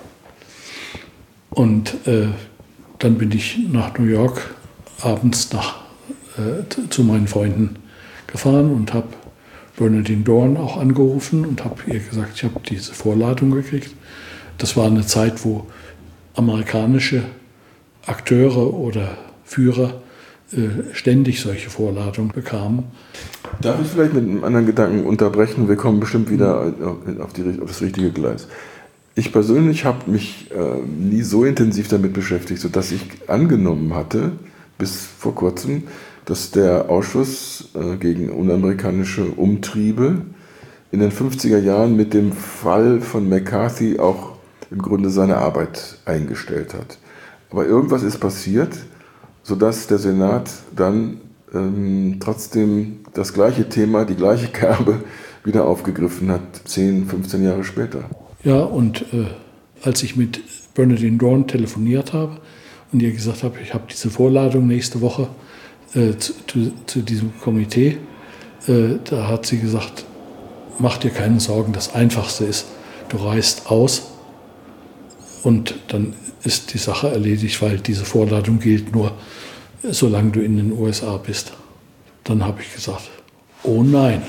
Und äh, dann bin ich nach New York abends nach, äh, zu meinen Freunden gefahren und habe Bernardine Dohrn auch angerufen und habe ihr gesagt, ich habe diese Vorladung gekriegt. Das war eine Zeit, wo amerikanische Akteure oder Führer äh, ständig solche Vorladungen bekamen. Darf ich vielleicht mit einem anderen Gedanken unterbrechen? Wir kommen bestimmt wieder auf, die, auf das richtige Gleis. Ich persönlich habe mich äh, nie so intensiv damit beschäftigt, sodass ich angenommen hatte, bis vor kurzem, dass der Ausschuss äh, gegen unamerikanische Umtriebe in den fünfziger Jahren mit dem Fall von McCarthy auch im Grunde seine Arbeit eingestellt hat. Aber irgendwas ist passiert, sodass der Senat dann ähm, trotzdem das gleiche Thema, die gleiche Kerbe wieder aufgegriffen hat, zehn, fünfzehn Jahre später. Ja, und äh, als ich mit Bernardine Dohrn telefoniert habe und ihr gesagt habe, ich habe diese Vorladung nächste Woche äh, zu, zu, zu diesem Komitee, äh, da hat sie gesagt, mach dir keine Sorgen, das Einfachste ist, du reist aus und dann ist die Sache erledigt, weil diese Vorladung gilt nur, solange du in den U S A bist. Dann habe ich gesagt, oh nein.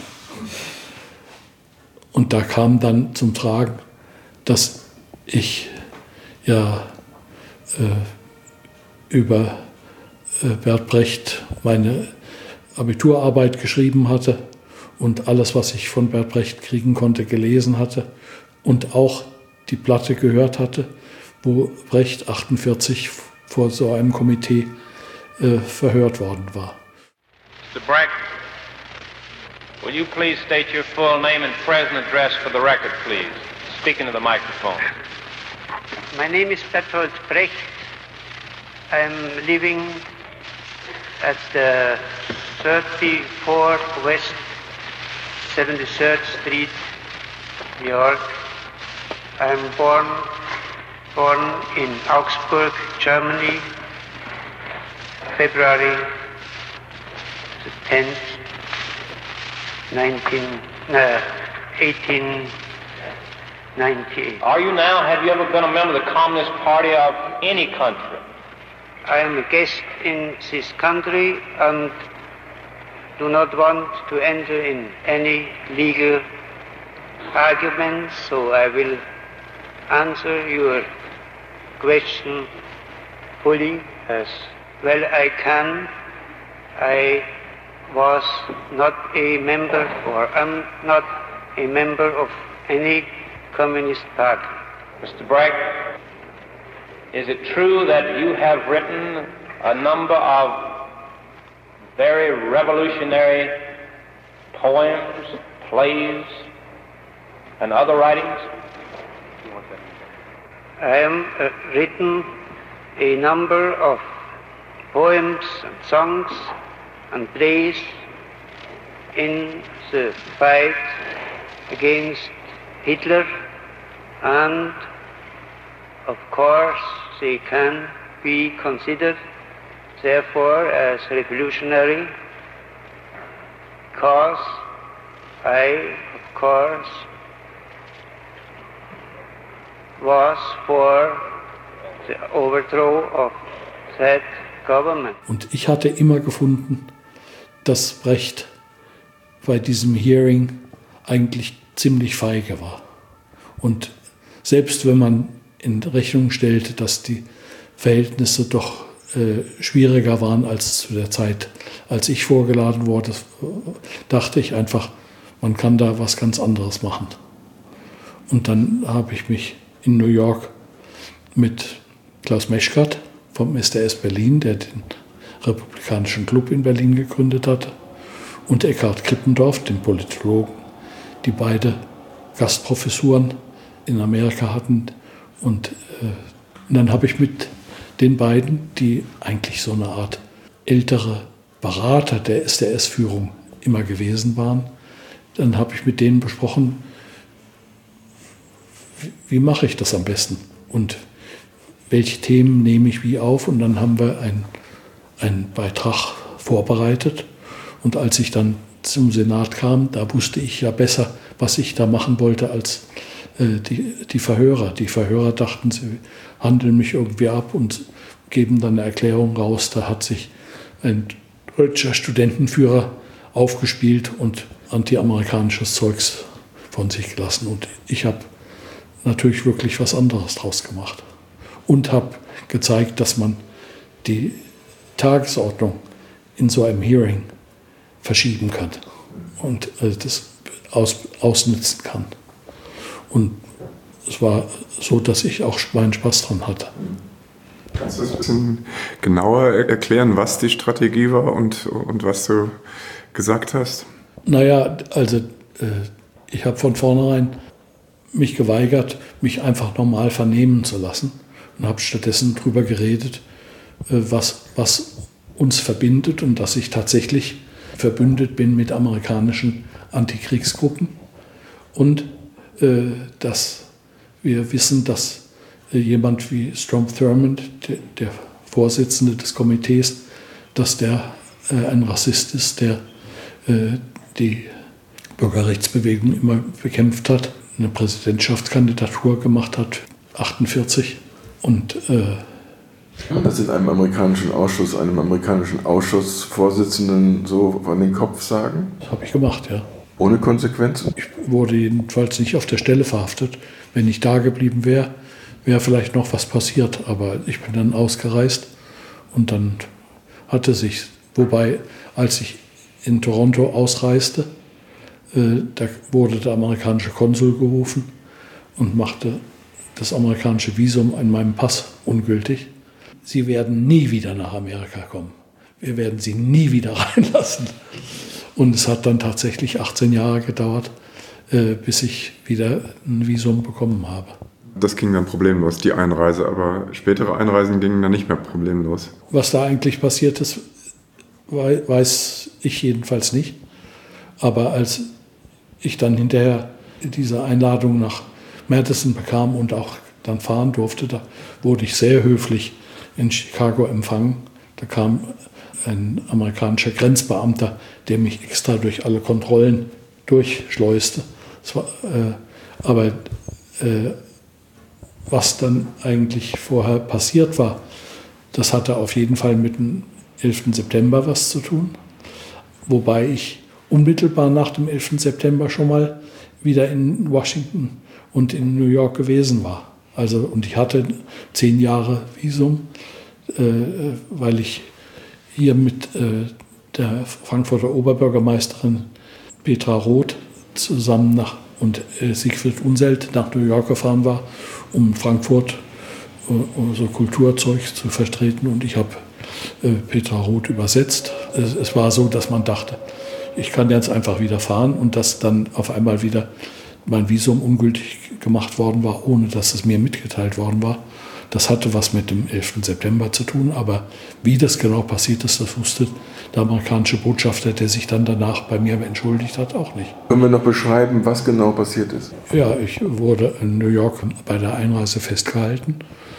Und da kam dann zum Tragen, dass ich ja äh, über äh, Bert Brecht meine Abiturarbeit geschrieben hatte und alles, was ich von Bert Brecht kriegen konnte, gelesen hatte und auch die Platte gehört hatte, wo Brecht achtundvierzig vor so einem Komitee äh, verhört worden war. Mister Brecht, will you please state your full name and present address for the record, please? Speak into the microphone. My name is Bertolt Brecht. I'm living at the thirty-four West seventy-third Street, New York. I'm born, born in Augsburg, Germany, February the tenth, nineteen, uh, eighteen ninety-eight. Are you now, have you ever been a member of the Communist Party of any country? I am a guest in this country and do not want to enter in any legal arguments, so I will answer your question fully as well I can. I was not a member or am not a member of any Communist Party. Mister Brecht, is it true that you have written a number of very revolutionary poems, plays, and other writings? I have uh, written a number of poems and songs and plays in the fight against Hitler, and of course they can be considered therefore as revolutionary because I, of course, was for the overthrow of that government. Und ich hatte immer gefunden, dass Brecht bei diesem Hearing eigentlich ziemlich feige war. Und selbst wenn man in Rechnung stellte, dass die Verhältnisse doch äh, schwieriger waren als zu der Zeit, als ich vorgeladen wurde, dachte ich einfach, man kann da was ganz anderes machen. Und dann habe ich mich in New York mit Klaus Meschkat vom S D S Berlin, der den Republikanischen Club in Berlin gegründet hatte, und Eckhard Krippendorf, dem Politologen, die beide Gastprofessuren in Amerika hatten. Und, äh, und dann habe ich mit den beiden, die eigentlich so eine Art ältere Berater der S D S-Führung immer gewesen waren, dann habe ich mit denen besprochen, wie, wie mache ich das am besten und welche Themen nehme ich wie auf. Und dann haben wir ein einen Beitrag vorbereitet. Und als ich dann zum Senat kam, da wusste ich ja besser, was ich da machen wollte, als äh, die, die Verhörer. Die Verhörer dachten, sie handeln mich irgendwie ab und geben dann eine Erklärung raus. Da hat sich ein deutscher Studentenführer aufgespielt und antiamerikanisches Zeugs von sich gelassen. Und ich habe natürlich wirklich was anderes draus gemacht. Und habe gezeigt, dass man die Tagesordnung in so einem Hearing verschieben kann und äh, das aus, ausnutzen kann. Und es war so, dass ich auch meinen Spaß dran hatte. Kannst du das ein bisschen genauer erklären, was die Strategie war und, und was du gesagt hast? Naja, also äh, ich habe von vornherein mich geweigert, mich einfach normal vernehmen zu lassen und habe stattdessen darüber geredet, Was, was uns verbindet und dass ich tatsächlich verbündet bin mit amerikanischen Antikriegsgruppen und äh, dass wir wissen, dass äh, jemand wie Strom Thurmond, der, der Vorsitzende des Komitees, dass der äh, ein Rassist ist, der äh, die Bürgerrechtsbewegung immer bekämpft hat, eine Präsidentschaftskandidatur gemacht hat, achtundvierzig und äh, Kann man das in einem amerikanischen Ausschuss, einem amerikanischen Ausschussvorsitzenden so an den Kopf sagen? Das habe ich gemacht, ja. Ohne Konsequenzen? Ich wurde jedenfalls nicht auf der Stelle verhaftet. Wenn ich da geblieben wäre, wäre vielleicht noch was passiert. Aber ich bin dann ausgereist und dann hatte sich, wobei, als ich in Toronto ausreiste, Da wurde der amerikanische Konsul gerufen und machte das amerikanische Visum in meinem Pass ungültig. Sie werden nie wieder nach Amerika kommen. Wir werden Sie nie wieder reinlassen. Und es hat dann tatsächlich achtzehn Jahre gedauert, bis ich wieder ein Visum bekommen habe. Das ging dann problemlos, die Einreise, aber spätere Einreisen gingen dann nicht mehr problemlos. Was da eigentlich passiert ist, weiß ich jedenfalls nicht. Aber als ich dann hinterher diese Einladung nach Madison bekam und auch dann fahren durfte, da wurde ich sehr höflich in Chicago empfangen. Da kam ein amerikanischer Grenzbeamter, der mich extra durch alle Kontrollen durchschleuste. Das war, äh, aber äh, was dann eigentlich vorher passiert war, das hatte auf jeden Fall mit dem elften September was zu tun. Wobei ich unmittelbar nach dem elften September schon mal wieder in Washington und in New York gewesen war. Also, und ich hatte zehn Jahre Visum, äh, weil ich hier mit äh, der Frankfurter Oberbürgermeisterin Petra Roth zusammen nach, und äh, Siegfried Unselt nach New York gefahren war, um Frankfurt äh, so Kulturzeug zu vertreten. Und ich habe äh, Petra Roth übersetzt. Es, es war so, dass man dachte, ich kann jetzt einfach wieder fahren und dass dann auf einmal wieder mein Visum ungültig gemacht worden war, ohne dass es mir mitgeteilt worden war. Das hatte was mit dem elften September zu tun, aber wie das genau passiert ist, das wusste der amerikanische Botschafter, der sich dann danach bei mir entschuldigt hat, auch nicht. Können wir noch beschreiben, was genau passiert ist? Ja, ich wurde in New York bei der Einreise festgehalten,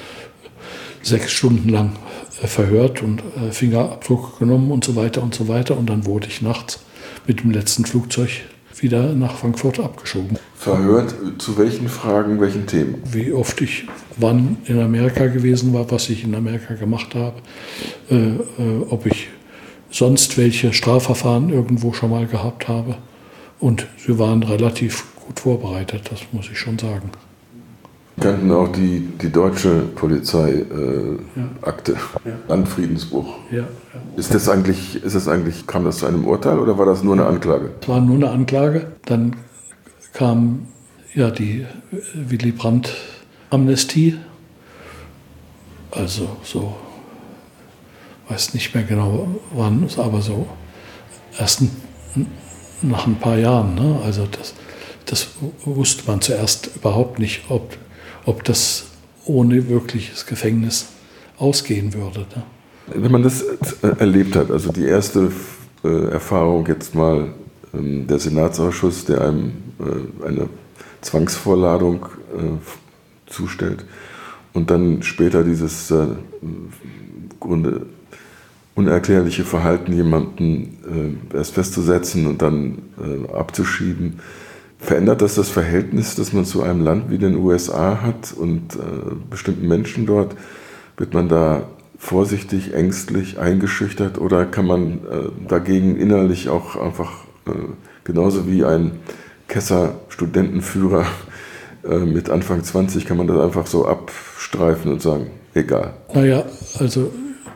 sechs Stunden lang verhört und Fingerabdruck genommen und so weiter und so weiter. Und dann wurde ich nachts mit dem letzten Flugzeug wieder nach Frankfurt abgeschoben. Verhört zu welchen Fragen, welchen Themen? Wie oft ich wann in Amerika gewesen war, was ich in Amerika gemacht habe, äh, äh, ob ich sonst welche Strafverfahren irgendwo schon mal gehabt habe. Und sie waren relativ gut vorbereitet, das muss ich schon sagen. Kannten auch die, die deutsche Polizei-Akte, äh, ja. ja. Landfriedensbruch. Ja, ja. Ist das eigentlich, ist das eigentlich, kam das zu einem Urteil oder war das nur eine Anklage? Es war nur eine Anklage. Dann kam ja die Willy Brandt-Amnestie. Also so, weiß nicht mehr genau wann, aber so erst nach ein paar Jahren. Ne? Also das, das wusste man zuerst überhaupt nicht, ob ob das ohne wirkliches Gefängnis ausgehen würde. Ne? Wenn man das erlebt hat, also die erste äh, Erfahrung jetzt mal, ähm, der Senatsausschuss, der einem äh, eine Zwangsvorladung äh, zustellt und dann später dieses äh, im Grunde unerklärliche Verhalten, jemanden äh, erst festzusetzen und dann äh, abzuschieben. Verändert das das Verhältnis, das man zu einem Land wie den U S A hat und äh, bestimmten Menschen dort? Wird man da vorsichtig, ängstlich, eingeschüchtert oder kann man äh, dagegen innerlich auch einfach äh, genauso wie ein Kesser Studentenführer äh, mit Anfang zwanzig, kann man das einfach so abstreifen und sagen, egal? Naja, also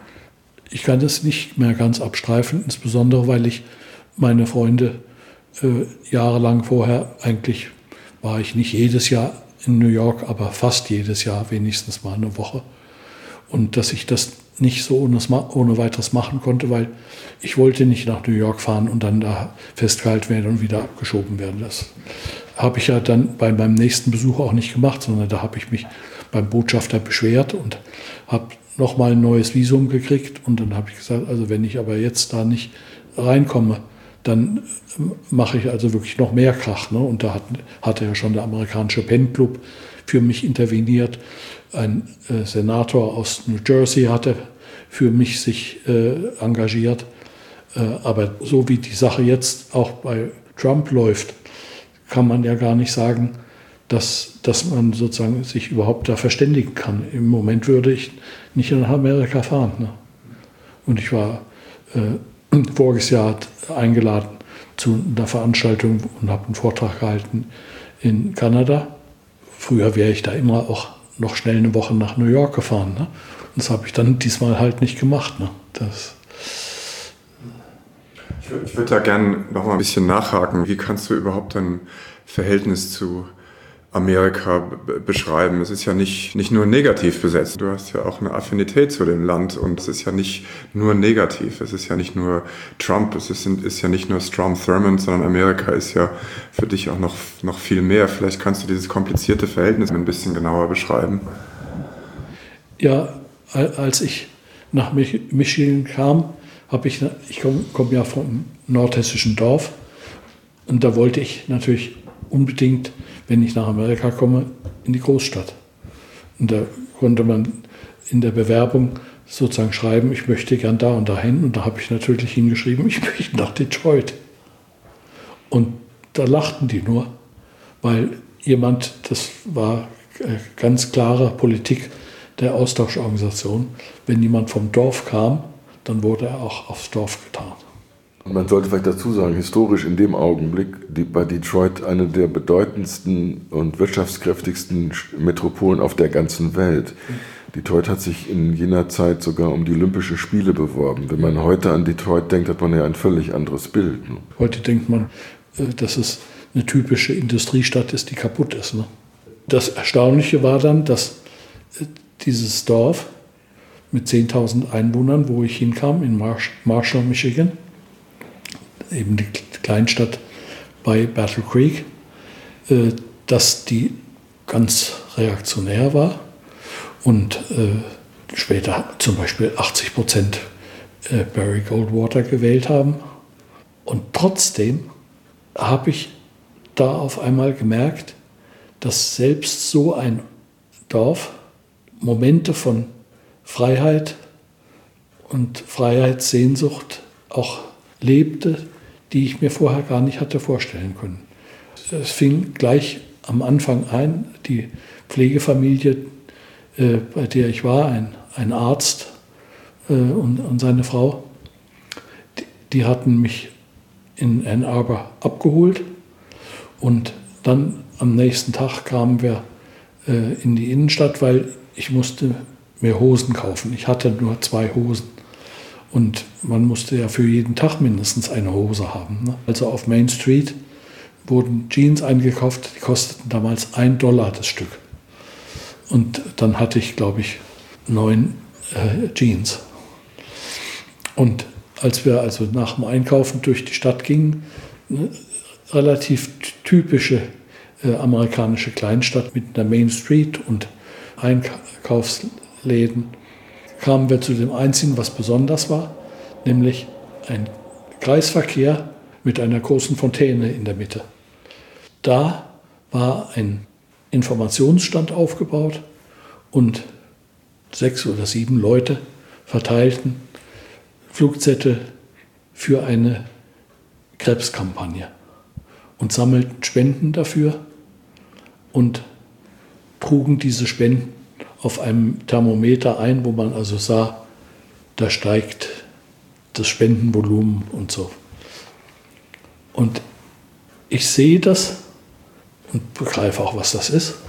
ich kann das nicht mehr ganz abstreifen, insbesondere weil ich meine Freunde Äh, jahrelang vorher, eigentlich war ich nicht jedes Jahr in New York, aber fast jedes Jahr wenigstens mal eine Woche. Und dass ich das nicht so ohne, ohne weiteres machen konnte, weil ich wollte nicht nach New York fahren und dann da festgehalten werden und wieder abgeschoben werden. Das habe ich ja dann bei meinem nächsten Besuch auch nicht gemacht, sondern da habe ich mich beim Botschafter beschwert und habe nochmal ein neues Visum gekriegt. Und dann habe ich gesagt, also wenn ich aber jetzt da nicht reinkomme, dann mache ich also wirklich noch mehr Krach. Ne? Und da hat, hatte ja schon der amerikanische Penn Club für mich interveniert. Ein äh, Senator aus New Jersey hatte für mich sich äh, engagiert. Äh, aber so wie die Sache jetzt auch bei Trump läuft, kann man ja gar nicht sagen, dass, dass man sozusagen sich überhaupt da verständigen kann. Im Moment würde ich nicht nach Amerika fahren. Ne? Und ich war äh, voriges Jahr eingeladen zu einer Veranstaltung und habe einen Vortrag gehalten in Kanada. Früher wäre ich da immer auch noch schnell eine Woche nach New York gefahren. Ne? Das habe ich dann diesmal halt nicht gemacht. Ne? Das Ich würde da gerne noch mal ein bisschen nachhaken. Wie kannst du überhaupt dein Verhältnis zu Amerika b- beschreiben? Es ist ja nicht, nicht nur negativ besetzt. Du hast ja auch eine Affinität zu dem Land und es ist ja nicht nur negativ. Es ist ja nicht nur Trump, es ist, ist ja nicht nur Strom Thurmond, sondern Amerika ist ja für dich auch noch, noch viel mehr. Vielleicht kannst du dieses komplizierte Verhältnis ein bisschen genauer beschreiben. Ja, als ich nach Michigan kam, habe ich, ich komme komm ja vom nordhessischen Dorf und da wollte ich natürlich unbedingt, wenn ich nach Amerika komme, in die Großstadt. Und da konnte man in der Bewerbung sozusagen schreiben, ich möchte gern da und dahin. Und da habe ich natürlich hingeschrieben, ich möchte nach Detroit. Und da lachten die nur, weil jemand, das war ganz klare Politik der Austauschorganisation, wenn jemand vom Dorf kam, dann wurde er auch aufs Dorf getan. Und man sollte vielleicht dazu sagen, historisch in dem Augenblick die, war Detroit eine der bedeutendsten und wirtschaftskräftigsten Metropolen auf der ganzen Welt. Detroit hat sich in jener Zeit sogar um die Olympischen Spiele beworben. Wenn man heute an Detroit denkt, hat man ja ein völlig anderes Bild. Ne? Heute denkt man, dass es eine typische Industriestadt ist, die kaputt ist. Ne? Das Erstaunliche war dann, dass dieses Dorf mit zehntausend Einwohnern, wo ich hinkam, in Marshall, Michigan, eben die Kleinstadt bei Battle Creek, dass die ganz reaktionär war und später zum Beispiel achtzig Prozent Barry Goldwater gewählt haben. Und trotzdem habe ich da auf einmal gemerkt, dass selbst so ein Dorf Momente von Freiheit und Freiheitssehnsucht auch lebte, die ich mir vorher gar nicht hatte vorstellen können. Es fing gleich am Anfang ein, die Pflegefamilie, äh, bei der ich war, ein, ein Arzt äh, und, und seine Frau, die, die hatten mich in Ann Arbor abgeholt und dann am nächsten Tag kamen wir äh, in die Innenstadt, weil ich musste mir Hosen kaufen. Ich hatte nur zwei Hosen. Und man musste ja für jeden Tag mindestens eine Hose haben. Ne? Also auf Main Street wurden Jeans eingekauft, die kosteten damals ein Dollar das Stück. Und dann hatte ich, glaube ich, neun äh, Jeans. Und als wir also nach dem Einkaufen durch die Stadt gingen, eine relativ typische äh, amerikanische Kleinstadt mit einer Main Street und Einkaufsläden, kamen wir zu dem Einzigen, was besonders war, nämlich ein Kreisverkehr mit einer großen Fontäne in der Mitte. Da war ein Informationsstand aufgebaut und sechs oder sieben Leute verteilten Flugzettel für eine Krebskampagne und sammelten Spenden dafür und trugen diese Spenden auf einem Thermometer ein, wo man also sah, da steigt das Spendenvolumen und so. Und ich sehe das und begreife auch, was das ist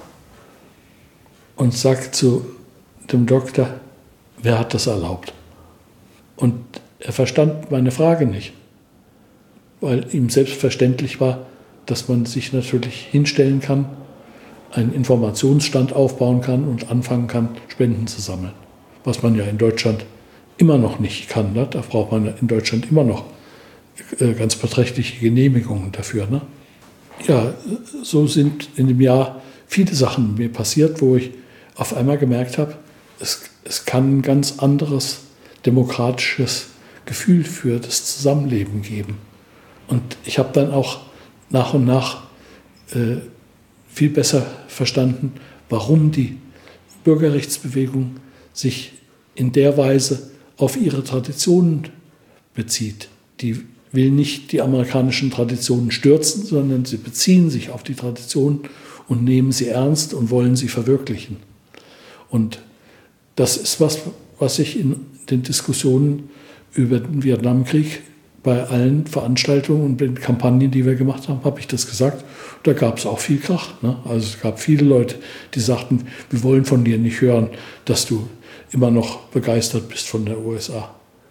und sage zu dem Doktor, wer hat das erlaubt? Und er verstand meine Frage nicht, weil ihm selbstverständlich war, dass man sich natürlich hinstellen kann, einen Informationsstand aufbauen kann und anfangen kann, Spenden zu sammeln. Was man ja in Deutschland immer noch nicht kann. Ne? Da braucht man in Deutschland immer noch äh, ganz beträchtliche Genehmigungen dafür. Ne? Ja, so sind in dem Jahr viele Sachen mir passiert, wo ich auf einmal gemerkt habe, es, es kann ein ganz anderes demokratisches Gefühl für das Zusammenleben geben. Und ich habe dann auch nach und nach äh, viel besser verstanden, warum die Bürgerrechtsbewegung sich in der Weise auf ihre Traditionen bezieht. Die will nicht die amerikanischen Traditionen stürzen, sondern sie beziehen sich auf die Traditionen und nehmen sie ernst und wollen sie verwirklichen. Und das ist was, was ich in den Diskussionen über den Vietnamkrieg bei allen Veranstaltungen und den Kampagnen, die wir gemacht haben, habe ich das gesagt. Da gab es auch viel Krach. Ne? Also es gab viele Leute, die sagten, wir wollen von dir nicht hören, dass du immer noch begeistert bist von der U S A.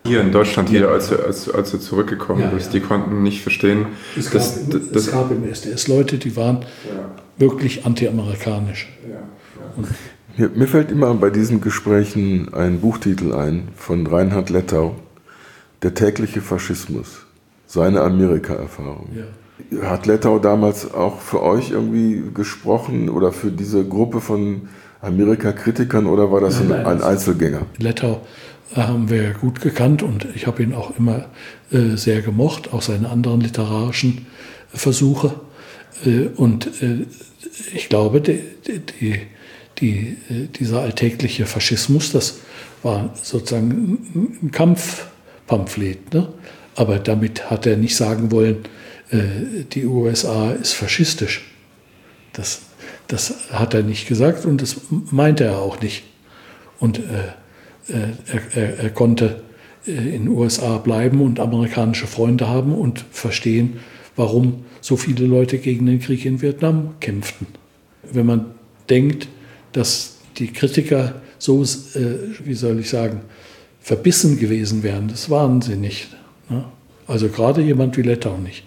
Hier in Deutschland, hier, als, du, als, als du zurückgekommen ja, bist, ja. die konnten nicht verstehen. Es, dass, gab, im, dass, es gab im S D S Leute, die waren ja. wirklich anti-amerikanisch. Ja, ja. Und Mir, mir fällt immer bei diesen Gesprächen ein Buchtitel ein von Reinhard Lettau, Der tägliche Faschismus, seine Amerika-Erfahrung. Ja. Hat Lettau damals auch für euch irgendwie gesprochen oder für diese Gruppe von Amerika-Kritikern oder war das nein, ein, ein Einzelgänger? Lettau haben wir gut gekannt und ich habe ihn auch immer äh, sehr gemocht, auch seine anderen literarischen Versuche. Äh, und äh, ich glaube, die, die, die, dieser alltägliche Faschismus, das war sozusagen ein Kampfpamphlet. Ne? Aber damit hat er nicht sagen wollen, äh, die U S A ist faschistisch. Das, das hat er nicht gesagt und das meinte er auch nicht. Und äh, Er, er, er konnte in den U S A bleiben und amerikanische Freunde haben und verstehen, warum so viele Leute gegen den Krieg in Vietnam kämpften. Wenn man denkt, dass die Kritiker so, wie soll ich sagen, verbissen gewesen wären, das waren sie nicht. Also gerade jemand wie Lettau nicht.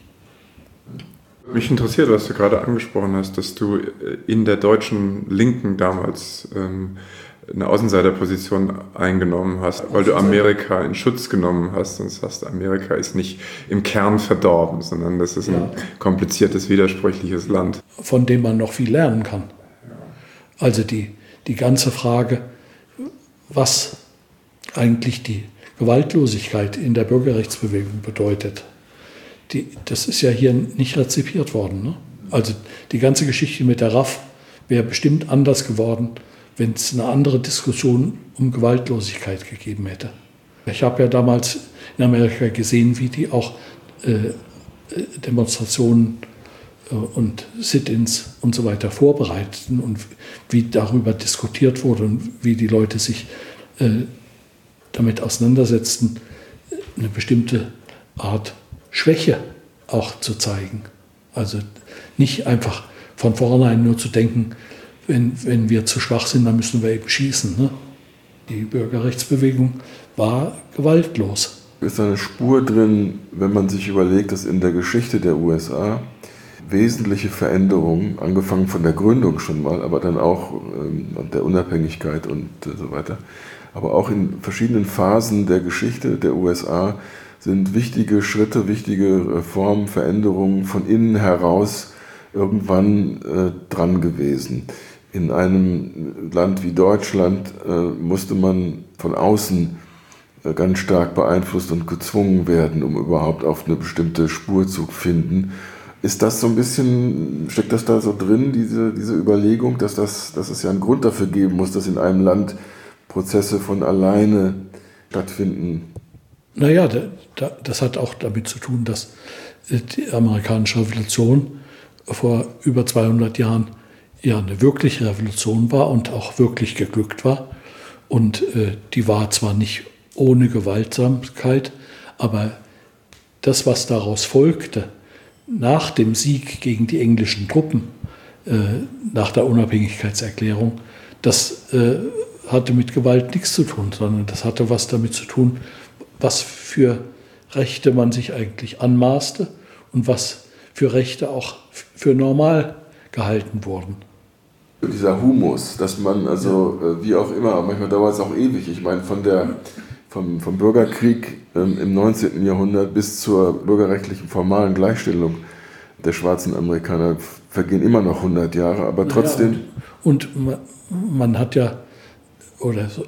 Mich interessiert, was du gerade angesprochen hast, dass du in der deutschen Linken damals ähm, eine Außenseiterposition eingenommen hast, weil du Amerika in Schutz genommen hast und sagst, Amerika ist nicht im Kern verdorben, sondern das ist ein ja. kompliziertes, widersprüchliches Land. Von dem man noch viel lernen kann. Also die, die ganze Frage, was eigentlich die Gewaltlosigkeit in der Bürgerrechtsbewegung bedeutet, die, das ist ja hier nicht rezipiert worden. Ne? Also die ganze Geschichte mit der R A F wäre bestimmt anders geworden, wenn es eine andere Diskussion um Gewaltlosigkeit gegeben hätte. Ich habe ja damals in Amerika gesehen, wie die auch äh, Demonstrationen äh, und Sit-ins und so weiter vorbereiteten und wie darüber diskutiert wurde und wie die Leute sich äh, damit auseinandersetzten, eine bestimmte Art Schwäche auch zu zeigen. Also nicht einfach von vornherein nur zu denken, Wenn, wenn wir zu schwach sind, dann müssen wir eben schießen. Ne? Die Bürgerrechtsbewegung war gewaltlos. Ist da eine Spur drin, wenn man sich überlegt, dass in der Geschichte der U S A wesentliche Veränderungen, angefangen von der Gründung schon mal, aber dann auch ähm, der Unabhängigkeit und äh, so weiter, aber auch in verschiedenen Phasen der Geschichte der U S A sind wichtige Schritte, wichtige Reformen, Veränderungen von innen heraus irgendwann äh, dran gewesen. In einem Land wie Deutschland äh, musste man von außen äh, ganz stark beeinflusst und gezwungen werden, um überhaupt auf eine bestimmte Spur zu finden. Ist das so ein bisschen, steckt das da so drin, diese, diese Überlegung, dass, das, dass es ja einen Grund dafür geben muss, dass in einem Land Prozesse von alleine stattfinden? Naja, da, da, das hat auch damit zu tun, dass die amerikanische Revolution vor über zweihundert Jahren ja eine wirkliche Revolution war und auch wirklich geglückt war. Und äh, die war zwar nicht ohne Gewaltsamkeit, aber das, was daraus folgte, nach dem Sieg gegen die englischen Truppen, äh, nach der Unabhängigkeitserklärung, das äh, hatte mit Gewalt nichts zu tun, sondern das hatte was damit zu tun, was für Rechte man sich eigentlich anmaßte und was für Rechte auch für normal gehalten wurden. Dieser Humus, dass man also, ja. wie auch immer, manchmal dauert es auch ewig, ich meine von der, vom, vom Bürgerkrieg ähm, im neunzehnten Jahrhundert bis zur bürgerrechtlichen formalen Gleichstellung der schwarzen Amerikaner vergehen immer noch hundert Jahre, aber trotzdem... Ja, und, und man, man hat ja, oder so,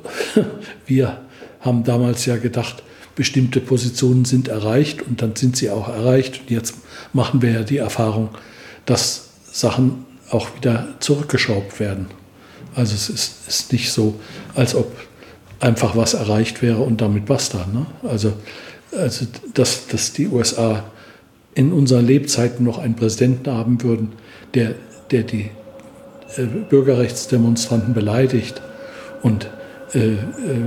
wir haben damals ja gedacht, bestimmte Positionen sind erreicht und dann sind sie auch erreicht. Und jetzt machen wir ja die Erfahrung, dass Sachen auch wieder zurückgeschraubt werden. Also es ist, ist nicht so, als ob einfach was erreicht wäre und damit basta. Ne? Also, also dass, dass die U S A in unseren Lebzeiten noch einen Präsidenten haben würden, der, der die äh, Bürgerrechtsdemonstranten beleidigt und äh, äh,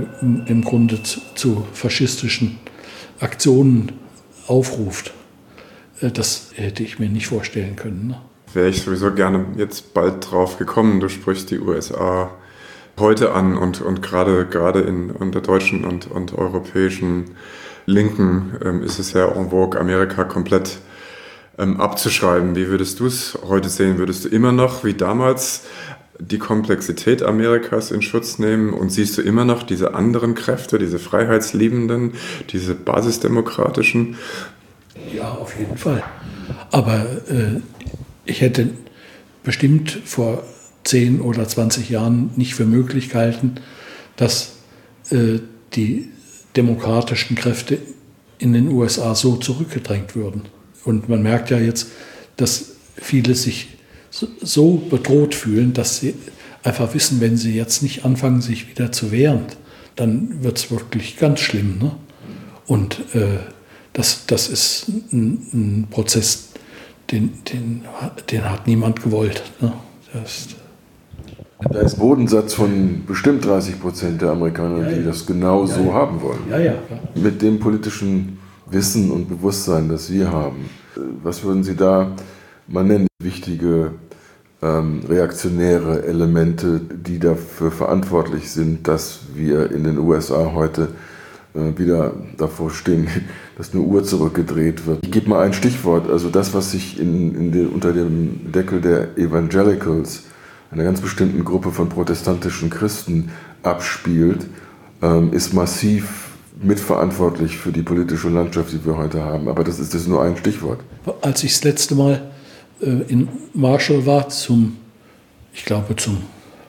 im Grunde zu, zu faschistischen Aktionen aufruft. Äh, das hätte ich mir nicht vorstellen können. Ne? Wäre ich sowieso gerne jetzt bald drauf gekommen. Du sprichst die U S A heute an und, und gerade, gerade in, in der deutschen und, und europäischen Linken ähm, ist es ja en vogue, Amerika komplett ähm, abzuschreiben. Wie würdest du es heute sehen? Würdest du immer noch, wie damals, die Komplexität Amerikas in Schutz nehmen und siehst du immer noch diese anderen Kräfte, diese freiheitsliebenden, diese basisdemokratischen? Ja, auf jeden Fall. Aber äh, ich hätte bestimmt vor zehn oder zwanzig Jahren nicht für möglich gehalten, dass äh, die demokratischen Kräfte in den U S A so zurückgedrängt würden. Und man merkt ja jetzt, dass viele sich so bedroht fühlen, dass sie einfach wissen, wenn sie jetzt nicht anfangen, sich wieder zu wehren, dann wird es wirklich ganz schlimm. Ne? Und äh, das, das ist ein, ein Prozess, den, den, den hat niemand gewollt. Ne? Das ist, da ist Bodensatz von bestimmt dreißig Prozent der Amerikaner, ja, ja. die das genau ja, so ja. haben wollen. Ja, ja, ja. Mit dem politischen Wissen und Bewusstsein, das wir haben. Was würden Sie da mal nennen, wichtige ähm, reaktionäre Elemente, die dafür verantwortlich sind, dass wir in den U S A heute äh, wieder davor stehen, dass eine Uhr zurückgedreht wird? Ich gebe mal ein Stichwort. Also das, was sich in, in den, unter dem Deckel der Evangelicals, einer ganz bestimmten Gruppe von protestantischen Christen, abspielt, ähm, ist massiv mitverantwortlich für die politische Landschaft, die wir heute haben. Aber das ist, das ist nur ein Stichwort. Als ich das letzte Mal äh, in Marshall war, zum, ich glaube zum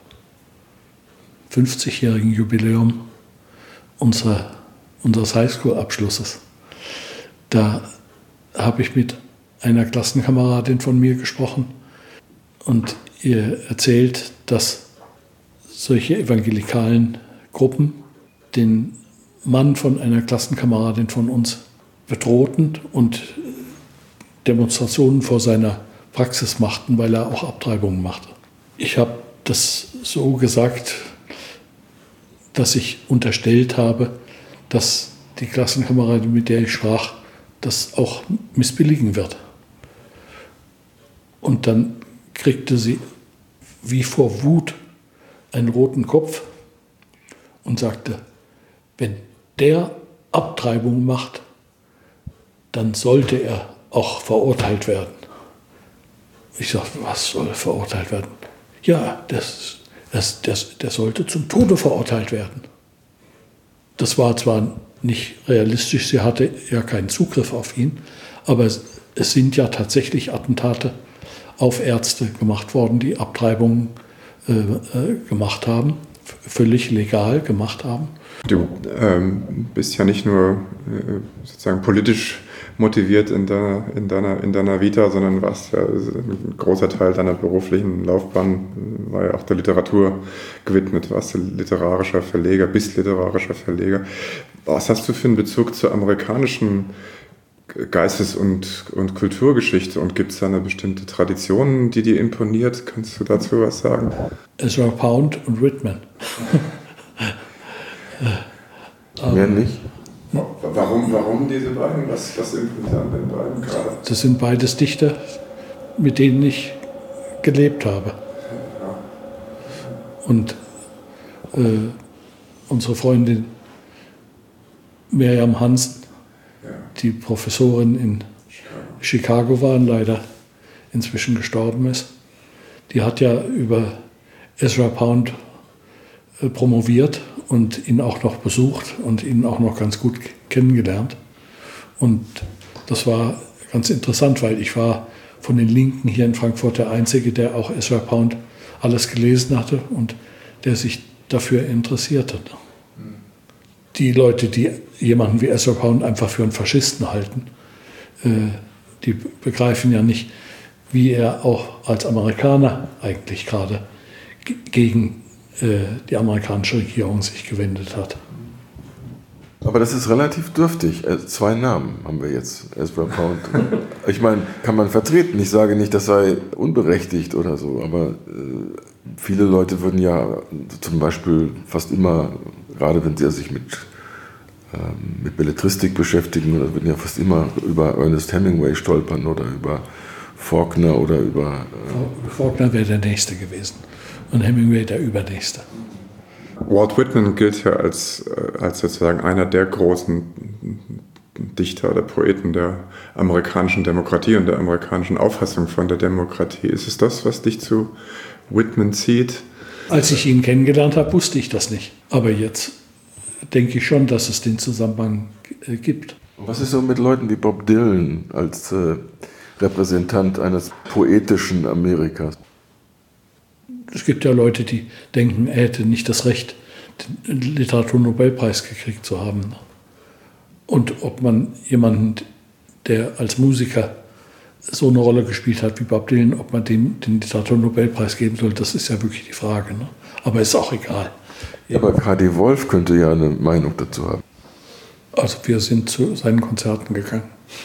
fünfzigjährigen Jubiläum unserer, unseres Highschool-Abschlusses, da habe ich mit einer Klassenkameradin von mir gesprochen und ihr erzählt, dass solche evangelikalen Gruppen den Mann von einer Klassenkameradin von uns bedrohten und Demonstrationen vor seiner Praxis machten, weil er auch Abtreibungen machte. Ich habe das so gesagt, dass ich unterstellt habe, dass die Klassenkameradin, mit der ich sprach, das auch missbilligen wird. Und dann kriegte sie wie vor Wut einen roten Kopf und sagte, wenn der Abtreibung macht, dann sollte er auch verurteilt werden. Ich sagte, was soll verurteilt werden? Ja, das, das, das, der sollte zum Tode verurteilt werden. Das war zwar nicht realistisch, sie hatte ja keinen Zugriff auf ihn, aber es, es sind ja tatsächlich Attentate auf Ärzte gemacht worden, die Abtreibungen äh, äh, gemacht haben, völlig legal gemacht haben. Du ähm, bist ja nicht nur äh, sozusagen politisch motiviert in deiner, in, deiner, in deiner Vita, sondern warst ja ein großer Teil deiner beruflichen Laufbahn, war ja auch der Literatur gewidmet, warst du literarischer Verleger, bist literarischer Verleger. Was hast du für einen Bezug zur amerikanischen Geistes- und, und Kulturgeschichte und gibt es da eine bestimmte Tradition, die dir imponiert? Kannst du dazu was sagen? Ezra Pound und Whitman. Mehr nicht? Warum, warum diese beiden? Was, was imponiert an den beiden gerade? Das sind beides Dichter, mit denen ich gelebt habe. Und äh, unsere Freundin Miriam Hansen, ja. die Professorin in Chicago. Chicago war und leider inzwischen gestorben ist, die hat ja über Ezra Pound äh, promoviert und ihn auch noch besucht und ihn auch noch ganz gut kennengelernt. Und das war ganz interessant, weil ich war von den Linken hier in Frankfurt der Einzige, der auch Ezra Pound alles gelesen hatte und der sich dafür interessierte. Die Leute, die jemanden wie Ezra Pound einfach für einen Faschisten halten, äh, die begreifen ja nicht, wie er auch als Amerikaner eigentlich gerade g- gegen äh, die amerikanische Regierung sich gewendet hat. Aber das ist relativ dürftig. Zwei Namen haben wir jetzt, Ezra Pound. Ich meine, kann man vertreten. Ich sage nicht, das sei unberechtigt oder so, aber äh, viele Leute würden ja zum Beispiel fast immer, gerade wenn sie sich mit, ähm, mit Belletristik beschäftigen, oder würden ja fast immer über Ernest Hemingway stolpern oder über Faulkner oder über... Äh Faulkner wäre der Nächste gewesen und Hemingway der Übernächste. Walt Whitman gilt ja als, als sozusagen einer der großen Dichter oder Poeten der amerikanischen Demokratie und der amerikanischen Auffassung von der Demokratie. Ist es das, was dich zu Whitman zieht? Als ich ihn kennengelernt habe, wusste ich das nicht. Aber jetzt denke ich schon, dass es den Zusammenhang äh, gibt. Was ist so mit Leuten wie Bob Dylan als äh, Repräsentant eines poetischen Amerikas? Es gibt ja Leute, die denken, er hätte nicht das Recht, den Literaturnobelpreis gekriegt zu haben. Und ob man jemanden, der als Musiker so eine Rolle gespielt hat wie Bob Dylan, ob man dem den Literaturnobelpreis geben soll, das ist ja wirklich die Frage. Ne? Aber ist auch egal. Ja, aber K D. Wolf könnte ja eine Meinung dazu haben. Also wir sind zu seinen Konzerten gegangen.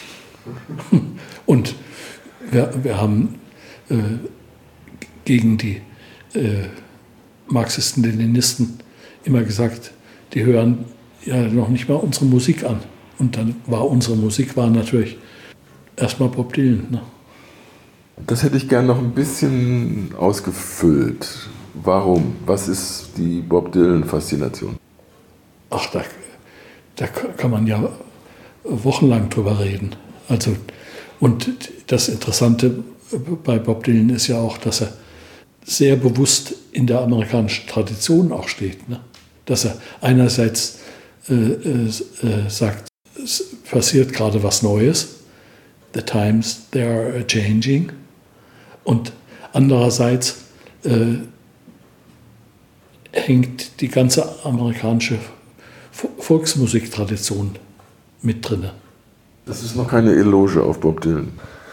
Und wir, wir haben äh, gegen die äh, Marxisten, Leninisten immer gesagt, die hören ja noch nicht mal unsere Musik an. Und dann war unsere Musik war natürlich erstmal Bob Dylan. Ne? Das hätte ich gern noch ein bisschen ausgefüllt. Warum? Was ist die Bob Dylan-Faszination? Ach, da, da kann man ja wochenlang drüber reden. Also, und das Interessante bei Bob Dylan ist ja auch, dass er sehr bewusst in der amerikanischen Tradition auch steht. Ne? Dass er einerseits äh, äh, sagt, es passiert gerade was Neues, the times they are changing, und andererseits äh, hängt die ganze amerikanische Volksmusiktradition mit drin. Das ist noch keine Eloge auf Bob Dylan.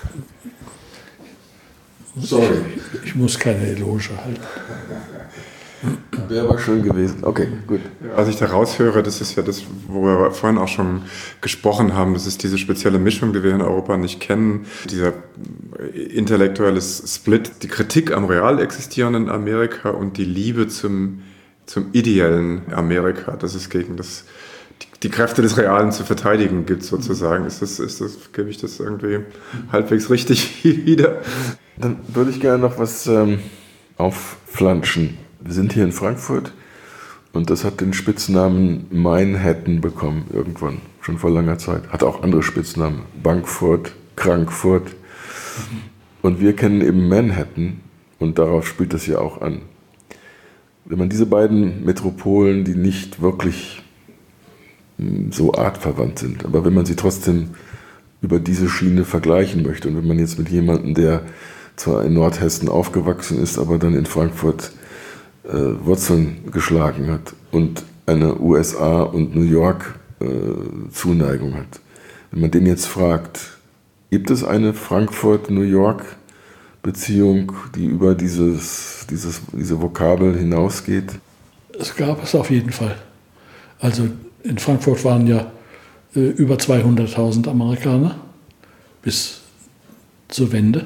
Sorry. Ich, ich muss keine Eloge halten. Wäre aber schön gewesen. Okay, gut. Was ich da raushöre, das ist ja das, wo wir vorhin auch schon gesprochen haben, das ist diese spezielle Mischung, die wir in Europa nicht kennen, dieser intellektuelle Split, die Kritik am real existierenden Amerika und die Liebe zum, zum ideellen Amerika, das es gegen das, die, die Kräfte des Realen zu verteidigen gibt, sozusagen. Ist das, ist das, gebe ich das irgendwie halbwegs richtig wieder? Dann würde ich gerne noch was ähm, aufflanschen. Wir sind hier in Frankfurt und das hat den Spitznamen Manhattan bekommen, irgendwann, schon vor langer Zeit. Hat auch andere Spitznamen, Bankfurt, Krankfurt. Und wir kennen eben Manhattan und darauf spielt das ja auch an. Wenn man diese beiden Metropolen, die nicht wirklich so artverwandt sind, aber wenn man sie trotzdem über diese Schiene vergleichen möchte und wenn man jetzt mit jemandem, der zwar in Nordhessen aufgewachsen ist, aber dann in Frankfurt äh, Wurzeln geschlagen hat und eine U S A und New York äh, Zuneigung hat. Wenn man den jetzt fragt, gibt es eine Frankfurt-New York-Beziehung, die über dieses, dieses, diese Vokabel hinausgeht? Es gab es auf jeden Fall. Also in Frankfurt waren ja äh, über zweihunderttausend Amerikaner bis zur Wende.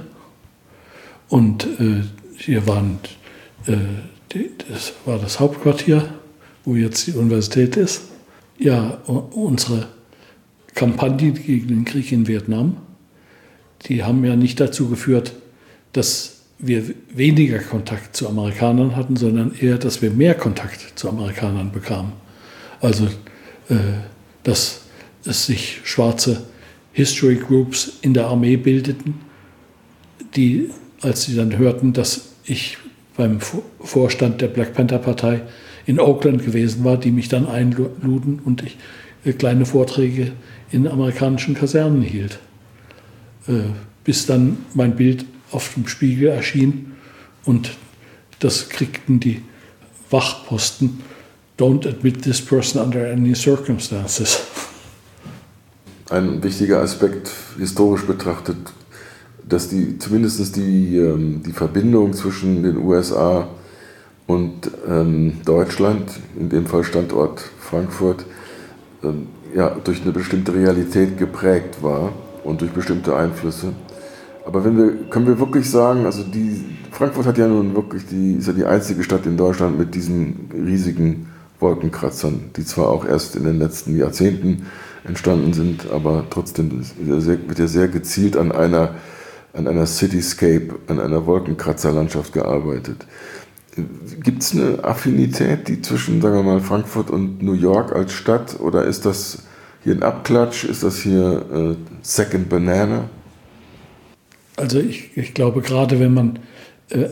Und äh, hier waren, äh, die, das war das Hauptquartier, wo jetzt die Universität ist. Ja, unsere Kampagne gegen den Krieg in Vietnam, die haben ja nicht dazu geführt, dass wir weniger Kontakt zu Amerikanern hatten, sondern eher, dass wir mehr Kontakt zu Amerikanern bekamen. Also, äh, dass es sich schwarze History Groups in der Armee bildeten, die, als sie dann hörten, dass ich beim Vorstand der Black Panther Partei in Oakland gewesen war, die mich dann einluden und ich äh, kleine Vorträge in amerikanischen Kasernen hielt. Äh, bis dann mein Bild auf dem Spiegel erschien und das kriegten die Wachposten. Don't admit this person under any circumstances. Ein wichtiger Aspekt, historisch betrachtet, dass die, zumindest die, die Verbindung zwischen den U S A und ähm, Deutschland, in dem Fall Standort Frankfurt, ähm, ja, durch eine bestimmte Realität geprägt war und durch bestimmte Einflüsse. Aber wenn wir, können wir wirklich sagen, also die, Frankfurt hat ja nun wirklich die, ist ja die einzige Stadt in Deutschland mit diesen riesigen Wolkenkratzern, die zwar auch erst in den letzten Jahrzehnten entstanden sind, aber trotzdem wird ja sehr gezielt an einer, an einer Cityscape, an einer Wolkenkratzerlandschaft gearbeitet. Gibt es eine Affinität, die zwischen, sagen wir mal, Frankfurt und New York als Stadt, oder ist das hier ein Abklatsch, ist das hier äh, Second Banana? Also ich, ich glaube, gerade wenn man äh,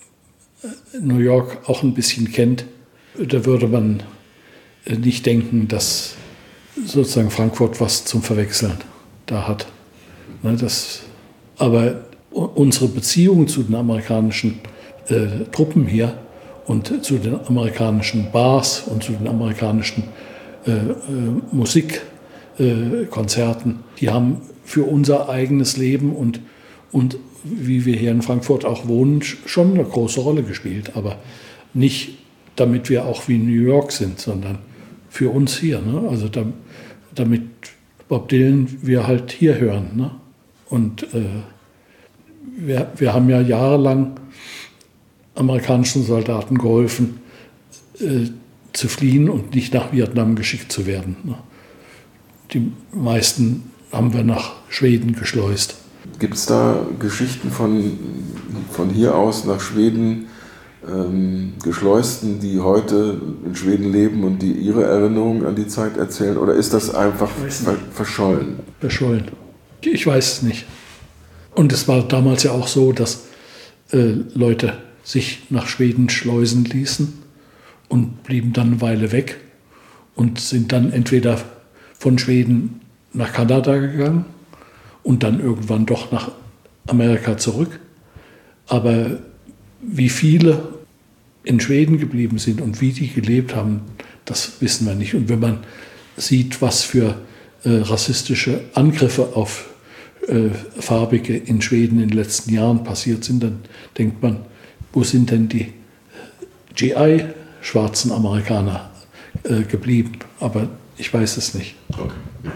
New York auch ein bisschen kennt, da würde man äh, nicht denken, dass sozusagen Frankfurt was zum Verwechseln da hat. Ne, das, aber unsere Beziehung zu den amerikanischen äh, Truppen hier und zu den amerikanischen Bars und zu den amerikanischen äh, äh, Musikkonzerten, äh, die haben für unser eigenes Leben und, und wie wir hier in Frankfurt auch wohnen, schon eine große Rolle gespielt. Aber nicht damit wir auch wie New York sind, sondern für uns hier. Ne? Also da, damit Bob Dylan wir halt hier hören. Ne? Und äh, wir, wir haben ja jahrelang amerikanischen Soldaten geholfen, äh, zu fliehen und nicht nach Vietnam geschickt zu werden. Ne? Die meisten haben wir nach Schweden geschleust. Gibt es da Geschichten von, von hier aus nach Schweden ähm, Geschleusten, die heute in Schweden leben und die ihre Erinnerungen an die Zeit erzählen? Oder ist das einfach ver- verschollen? Verschollen. Ich weiß es nicht. Und es war damals ja auch so, dass äh, Leute sich nach Schweden schleusen ließen und blieben dann eine Weile weg und sind dann entweder von Schweden nach Kanada gegangen und dann irgendwann doch nach Amerika zurück. Aber wie viele in Schweden geblieben sind und wie die gelebt haben, das wissen wir nicht. Und wenn man sieht, was für äh, rassistische Angriffe auf äh, Farbige in Schweden in den letzten Jahren passiert sind, dann denkt man, wo sind denn die G I-schwarzen Amerikaner äh, geblieben? Aber ich weiß es nicht. Okay.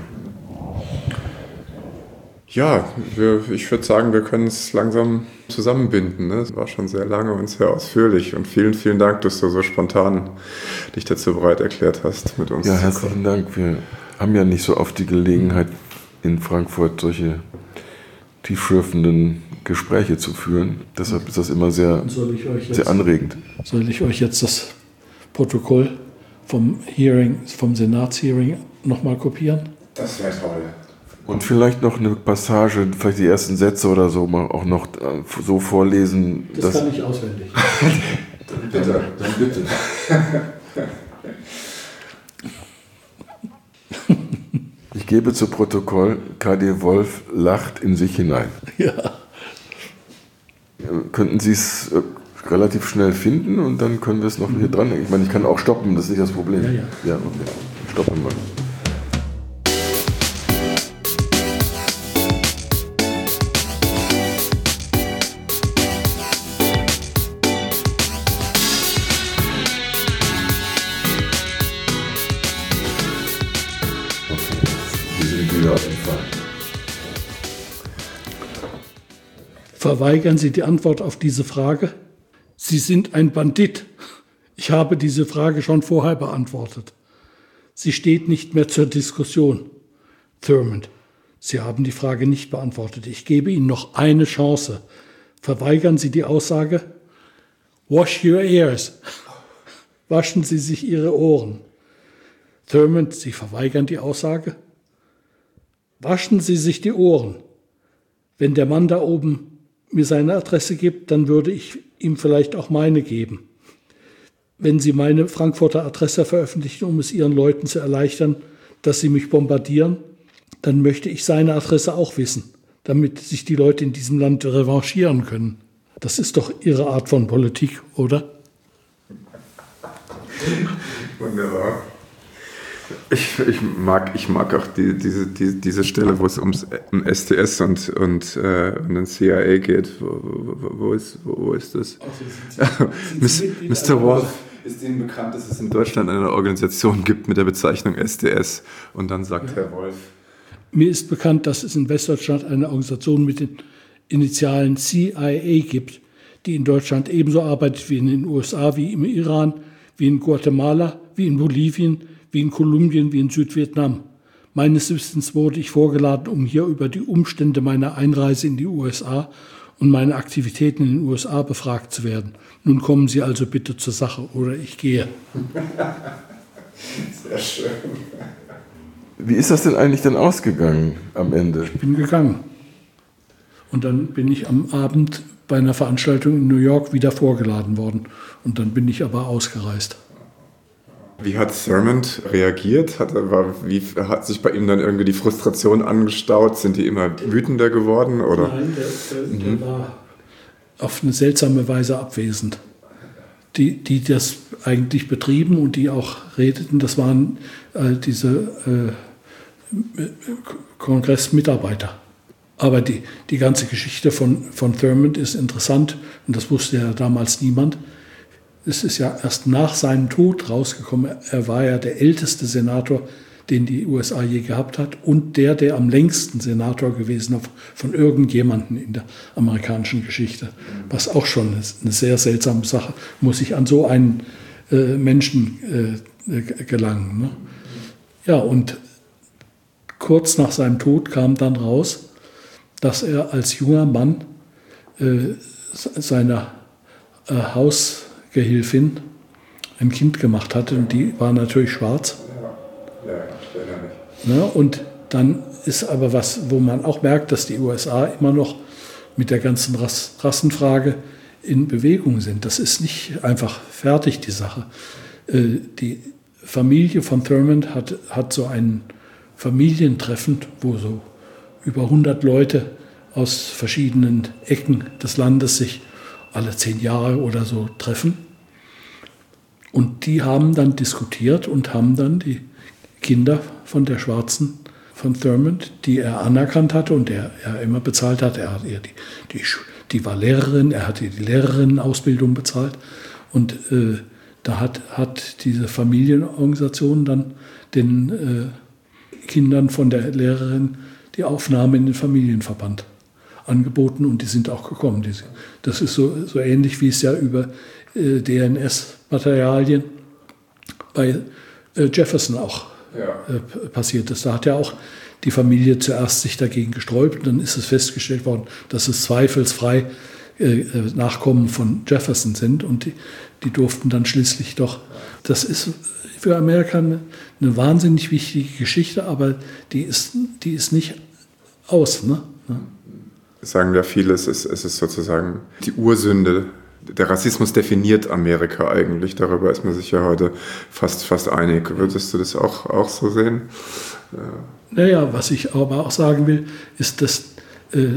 Ja, wir, ich würde sagen, wir können es langsam zusammenbinden. Ne? Es war schon sehr lange und sehr ausführlich. Und vielen, vielen Dank, dass du so spontan dich dazu bereit erklärt hast, mit uns ja, zu kommen. herzlichen Dank. Wir haben ja nicht so oft die Gelegenheit, in Frankfurt solche tiefschürfenden Gespräche zu führen. Deshalb ist das immer sehr, jetzt, sehr anregend. Soll ich euch jetzt das Protokoll vom Hearing, vom Senatshearing nochmal kopieren? Das wäre toll. Und vielleicht noch eine Passage, vielleicht die ersten Sätze oder so, mal auch noch so vorlesen. Das dass, kann ich auswendig. dann bitte. Dann bitte. Ich gebe zu Protokoll, K D Wolf lacht in sich hinein. Ja. Könnten Sie es relativ schnell finden und dann können wir es noch mhm. hier dran. Ich meine, ich kann auch stoppen, das ist nicht das Problem. Ja, ja. Ja, okay. Stoppen wir. Verweigern Sie die Antwort auf diese Frage? Sie sind ein Bandit. Ich habe diese Frage schon vorher beantwortet. Sie steht nicht mehr zur Diskussion. Thurmond, Sie haben die Frage nicht beantwortet. Ich gebe Ihnen noch eine Chance. Verweigern Sie die Aussage? Wash your ears. Waschen Sie sich Ihre Ohren. Thurmond, Sie verweigern die Aussage? Waschen Sie sich die Ohren. Wenn der Mann da oben mir seine Adresse gibt, dann würde ich ihm vielleicht auch meine geben. Wenn Sie meine Frankfurter Adresse veröffentlichen, um es Ihren Leuten zu erleichtern, dass sie mich bombardieren, dann möchte ich seine Adresse auch wissen, damit sich die Leute in diesem Land revanchieren können. Das ist doch Ihre Art von Politik, oder? Wunderbar. Ich, ich, mag, ich mag auch die, diese, die, diese Stelle, wo es ums, um S T S und, und, äh, und den C I A geht. Wo, wo, wo, ist, wo, wo ist das? Also, Mister Wolf, ist Ihnen bekannt, dass es in Deutschland eine Organisation gibt mit der Bezeichnung S T S? Und dann sagt ja. Herr Wolf. Mir ist bekannt, dass es in Westdeutschland eine Organisation mit den Initialen C I A gibt, die in Deutschland ebenso arbeitet wie in den U S A, wie im Iran, wie in Guatemala, wie in Bolivien, wie in Kolumbien, wie in Südvietnam. Meines Wissens wurde ich vorgeladen, um hier über die Umstände meiner Einreise in die U S A und meine Aktivitäten in den U S A befragt zu werden. Nun kommen Sie also bitte zur Sache oder ich gehe. Sehr schön. Wie ist das denn eigentlich dann ausgegangen am Ende? Ich bin gegangen. Und dann bin ich am Abend bei einer Veranstaltung in New York wieder vorgeladen worden. Und dann bin ich aber ausgereist. Wie hat Thurmond reagiert? Hat, er, war, wie, hat sich bei ihm dann irgendwie die Frustration angestaut? Sind die immer wütender geworden? Oder? Nein, der, der, der mhm. war auf eine seltsame Weise abwesend. Die, die das eigentlich betrieben und die auch redeten, das waren äh, diese äh, Kongressmitarbeiter. Aber die, die ganze Geschichte von, von Thurmond ist interessant und das wusste ja damals niemand. Es ist ja erst nach seinem Tod rausgekommen. Er war ja der älteste Senator, den die U S A je gehabt hat und der, der am längsten Senator gewesen ist von irgendjemandem in der amerikanischen Geschichte. Was auch schon eine sehr seltsame Sache, muss ich an so einen äh, Menschen äh, gelangen. Ne? Ja, und kurz nach seinem Tod kam dann raus, dass er als junger Mann äh, seiner äh, Hausgehilfin ein Kind gemacht hatte und die war natürlich schwarz. Ja, ich erinnere mich. Ja, und dann ist aber was, wo man auch merkt, dass die U S A immer noch mit der ganzen Rass- Rassenfrage in Bewegung sind. Das ist nicht einfach fertig, die Sache. Äh, die Familie von Thurmond hat, hat so ein Familientreffen, wo so über hundert Leute aus verschiedenen Ecken des Landes sich alle zehn Jahre oder so treffen. Und die haben dann diskutiert und haben dann die Kinder von der Schwarzen, von Thurmond, die er anerkannt hatte und der er immer bezahlt hat. Er hat ihr die, die, die war Lehrerin, er hat ihr die Lehrerinnenausbildung bezahlt. Und äh, da hat, hat diese Familienorganisation dann den äh, Kindern von der Lehrerin die Aufnahme in den Familienverband angeboten und die sind auch gekommen. Die, das ist so, so ähnlich, wie es ja über äh, D N S-Materialien bei äh, Jefferson auch ja. äh, passiert ist. Da hat ja auch die Familie zuerst sich dagegen gesträubt und dann ist es festgestellt worden, dass es zweifelsfrei äh, Nachkommen von Jefferson sind und die, die durften dann schließlich doch. Das ist für Amerika eine, eine wahnsinnig wichtige Geschichte, aber die ist, die ist nicht aus. Ne? Ja. Sagen ja viele, es ist, es ist sozusagen die Ursünde. Der Rassismus definiert Amerika eigentlich. Darüber ist man sich ja heute fast, fast einig. Würdest du das auch, auch so sehen? Ja. Naja, was ich aber auch sagen will, ist, dass äh,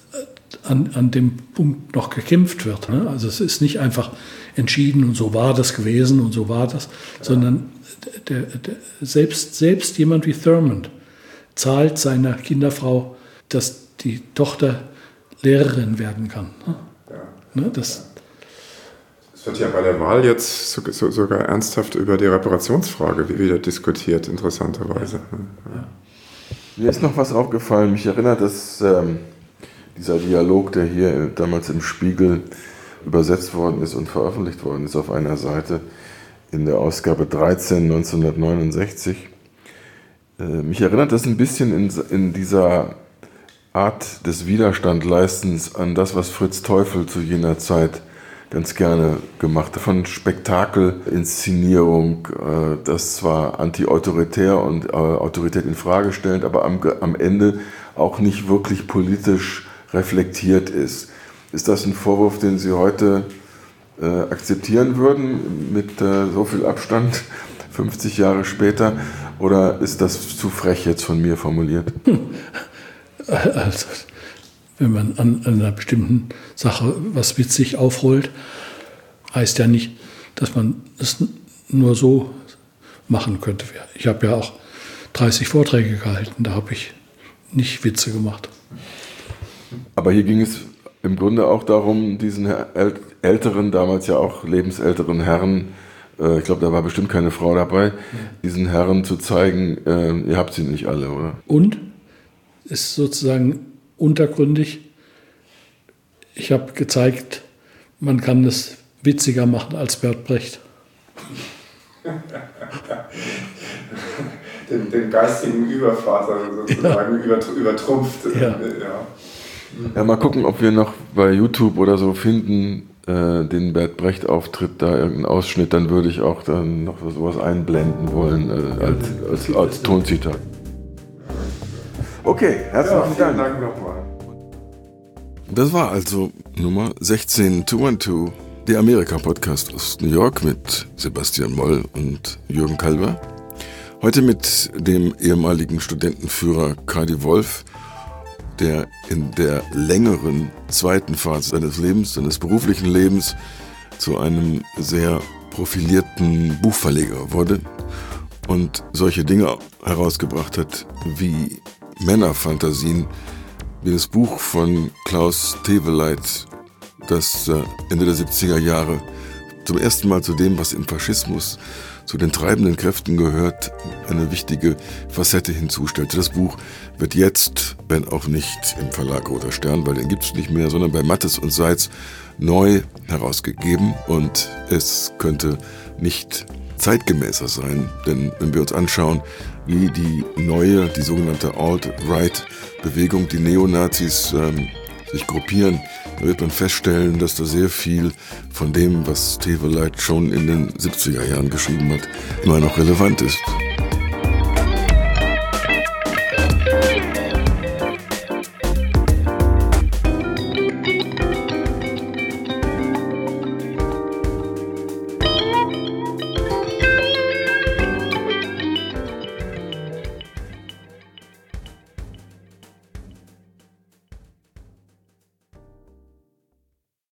an, an dem Punkt noch gekämpft wird. Ne? Also es ist nicht einfach entschieden und so war das gewesen und so war das, ja. sondern der, der, selbst, selbst jemand wie Thurmond zahlt seiner Kinderfrau, dass die Tochter Lehrerin werden kann. Ne? Ja. Ne? Das, Es wird ja bei der Wahl jetzt so, so, sogar ernsthaft über die Reparationsfrage wieder diskutiert, interessanterweise. Ja. Ja. Mir ist noch was aufgefallen. Mich erinnert, dass ähm, dieser Dialog, der hier damals im Spiegel übersetzt worden ist und veröffentlicht worden ist auf einer Seite in der Ausgabe dreizehn neunzehnhundertneunundsechzig, äh, mich erinnert das ein bisschen in, in dieser Art des Widerstandleistens an das, was Fritz Teufel zu jener Zeit ganz gerne gemacht hat. Von Spektakelinszenierung, das zwar anti-autoritär und Autorität in Frage stellt, aber am, am Ende auch nicht wirklich politisch reflektiert ist. Ist das ein Vorwurf, den Sie heute äh, akzeptieren würden, mit äh, so viel Abstand, fünfzig Jahre später, oder ist das zu frech jetzt von mir formuliert? Also, wenn man an, an einer bestimmten Sache was witzig aufrollt, heißt ja nicht, dass man es nur so machen könnte. Ich habe ja auch dreißig Vorträge gehalten, da habe ich nicht Witze gemacht. Aber hier ging es im Grunde auch darum, diesen älteren, damals ja auch lebensälteren Herren, äh, ich glaube, da war bestimmt keine Frau dabei, ja. diesen Herren zu zeigen, äh, ihr habt sie nicht alle, oder? Und ist sozusagen untergründig. Ich habe gezeigt, man kann es witziger machen als Bert Brecht. Den, den geistigen Übervater sozusagen ja. übertrumpft. Ja. Ja. Ja, mal gucken, ob wir noch bei YouTube oder so finden, äh, den Bert Brecht-Auftritt, da irgendeinen Ausschnitt, dann würde ich auch dann noch sowas einblenden wollen äh, als, als, als Tonzitat. Okay, herzlichen ja, Dank. Dank nochmal. Das war also Nummer sechzehn zwei eins zwei, der Amerika-Podcast aus New York mit Sebastian Moll und Jürgen Kalber. Heute mit dem ehemaligen Studentenführer Kadi Wolf, der in der längeren zweiten Phase seines Lebens, seines beruflichen Lebens, zu einem sehr profilierten Buchverleger wurde und solche Dinge herausgebracht hat wie Männerfantasien, wie das Buch von Klaus Teweleit, das Ende der siebziger Jahre zum ersten Mal zu dem, was im Faschismus zu den treibenden Kräften gehört, eine wichtige Facette hinzustellte. Das Buch wird jetzt, wenn auch nicht im Verlag Roter Stern, weil den gibt es nicht mehr, sondern bei Mattes und Seitz neu herausgegeben und es könnte nicht zeitgemäßer sein, denn wenn wir uns anschauen, wie die neue, die sogenannte Alt-Right-Bewegung, die Neonazis ähm, sich gruppieren, da wird man feststellen, dass da sehr viel von dem, was Teweleit schon in den siebziger Jahren geschrieben hat, immer noch relevant ist.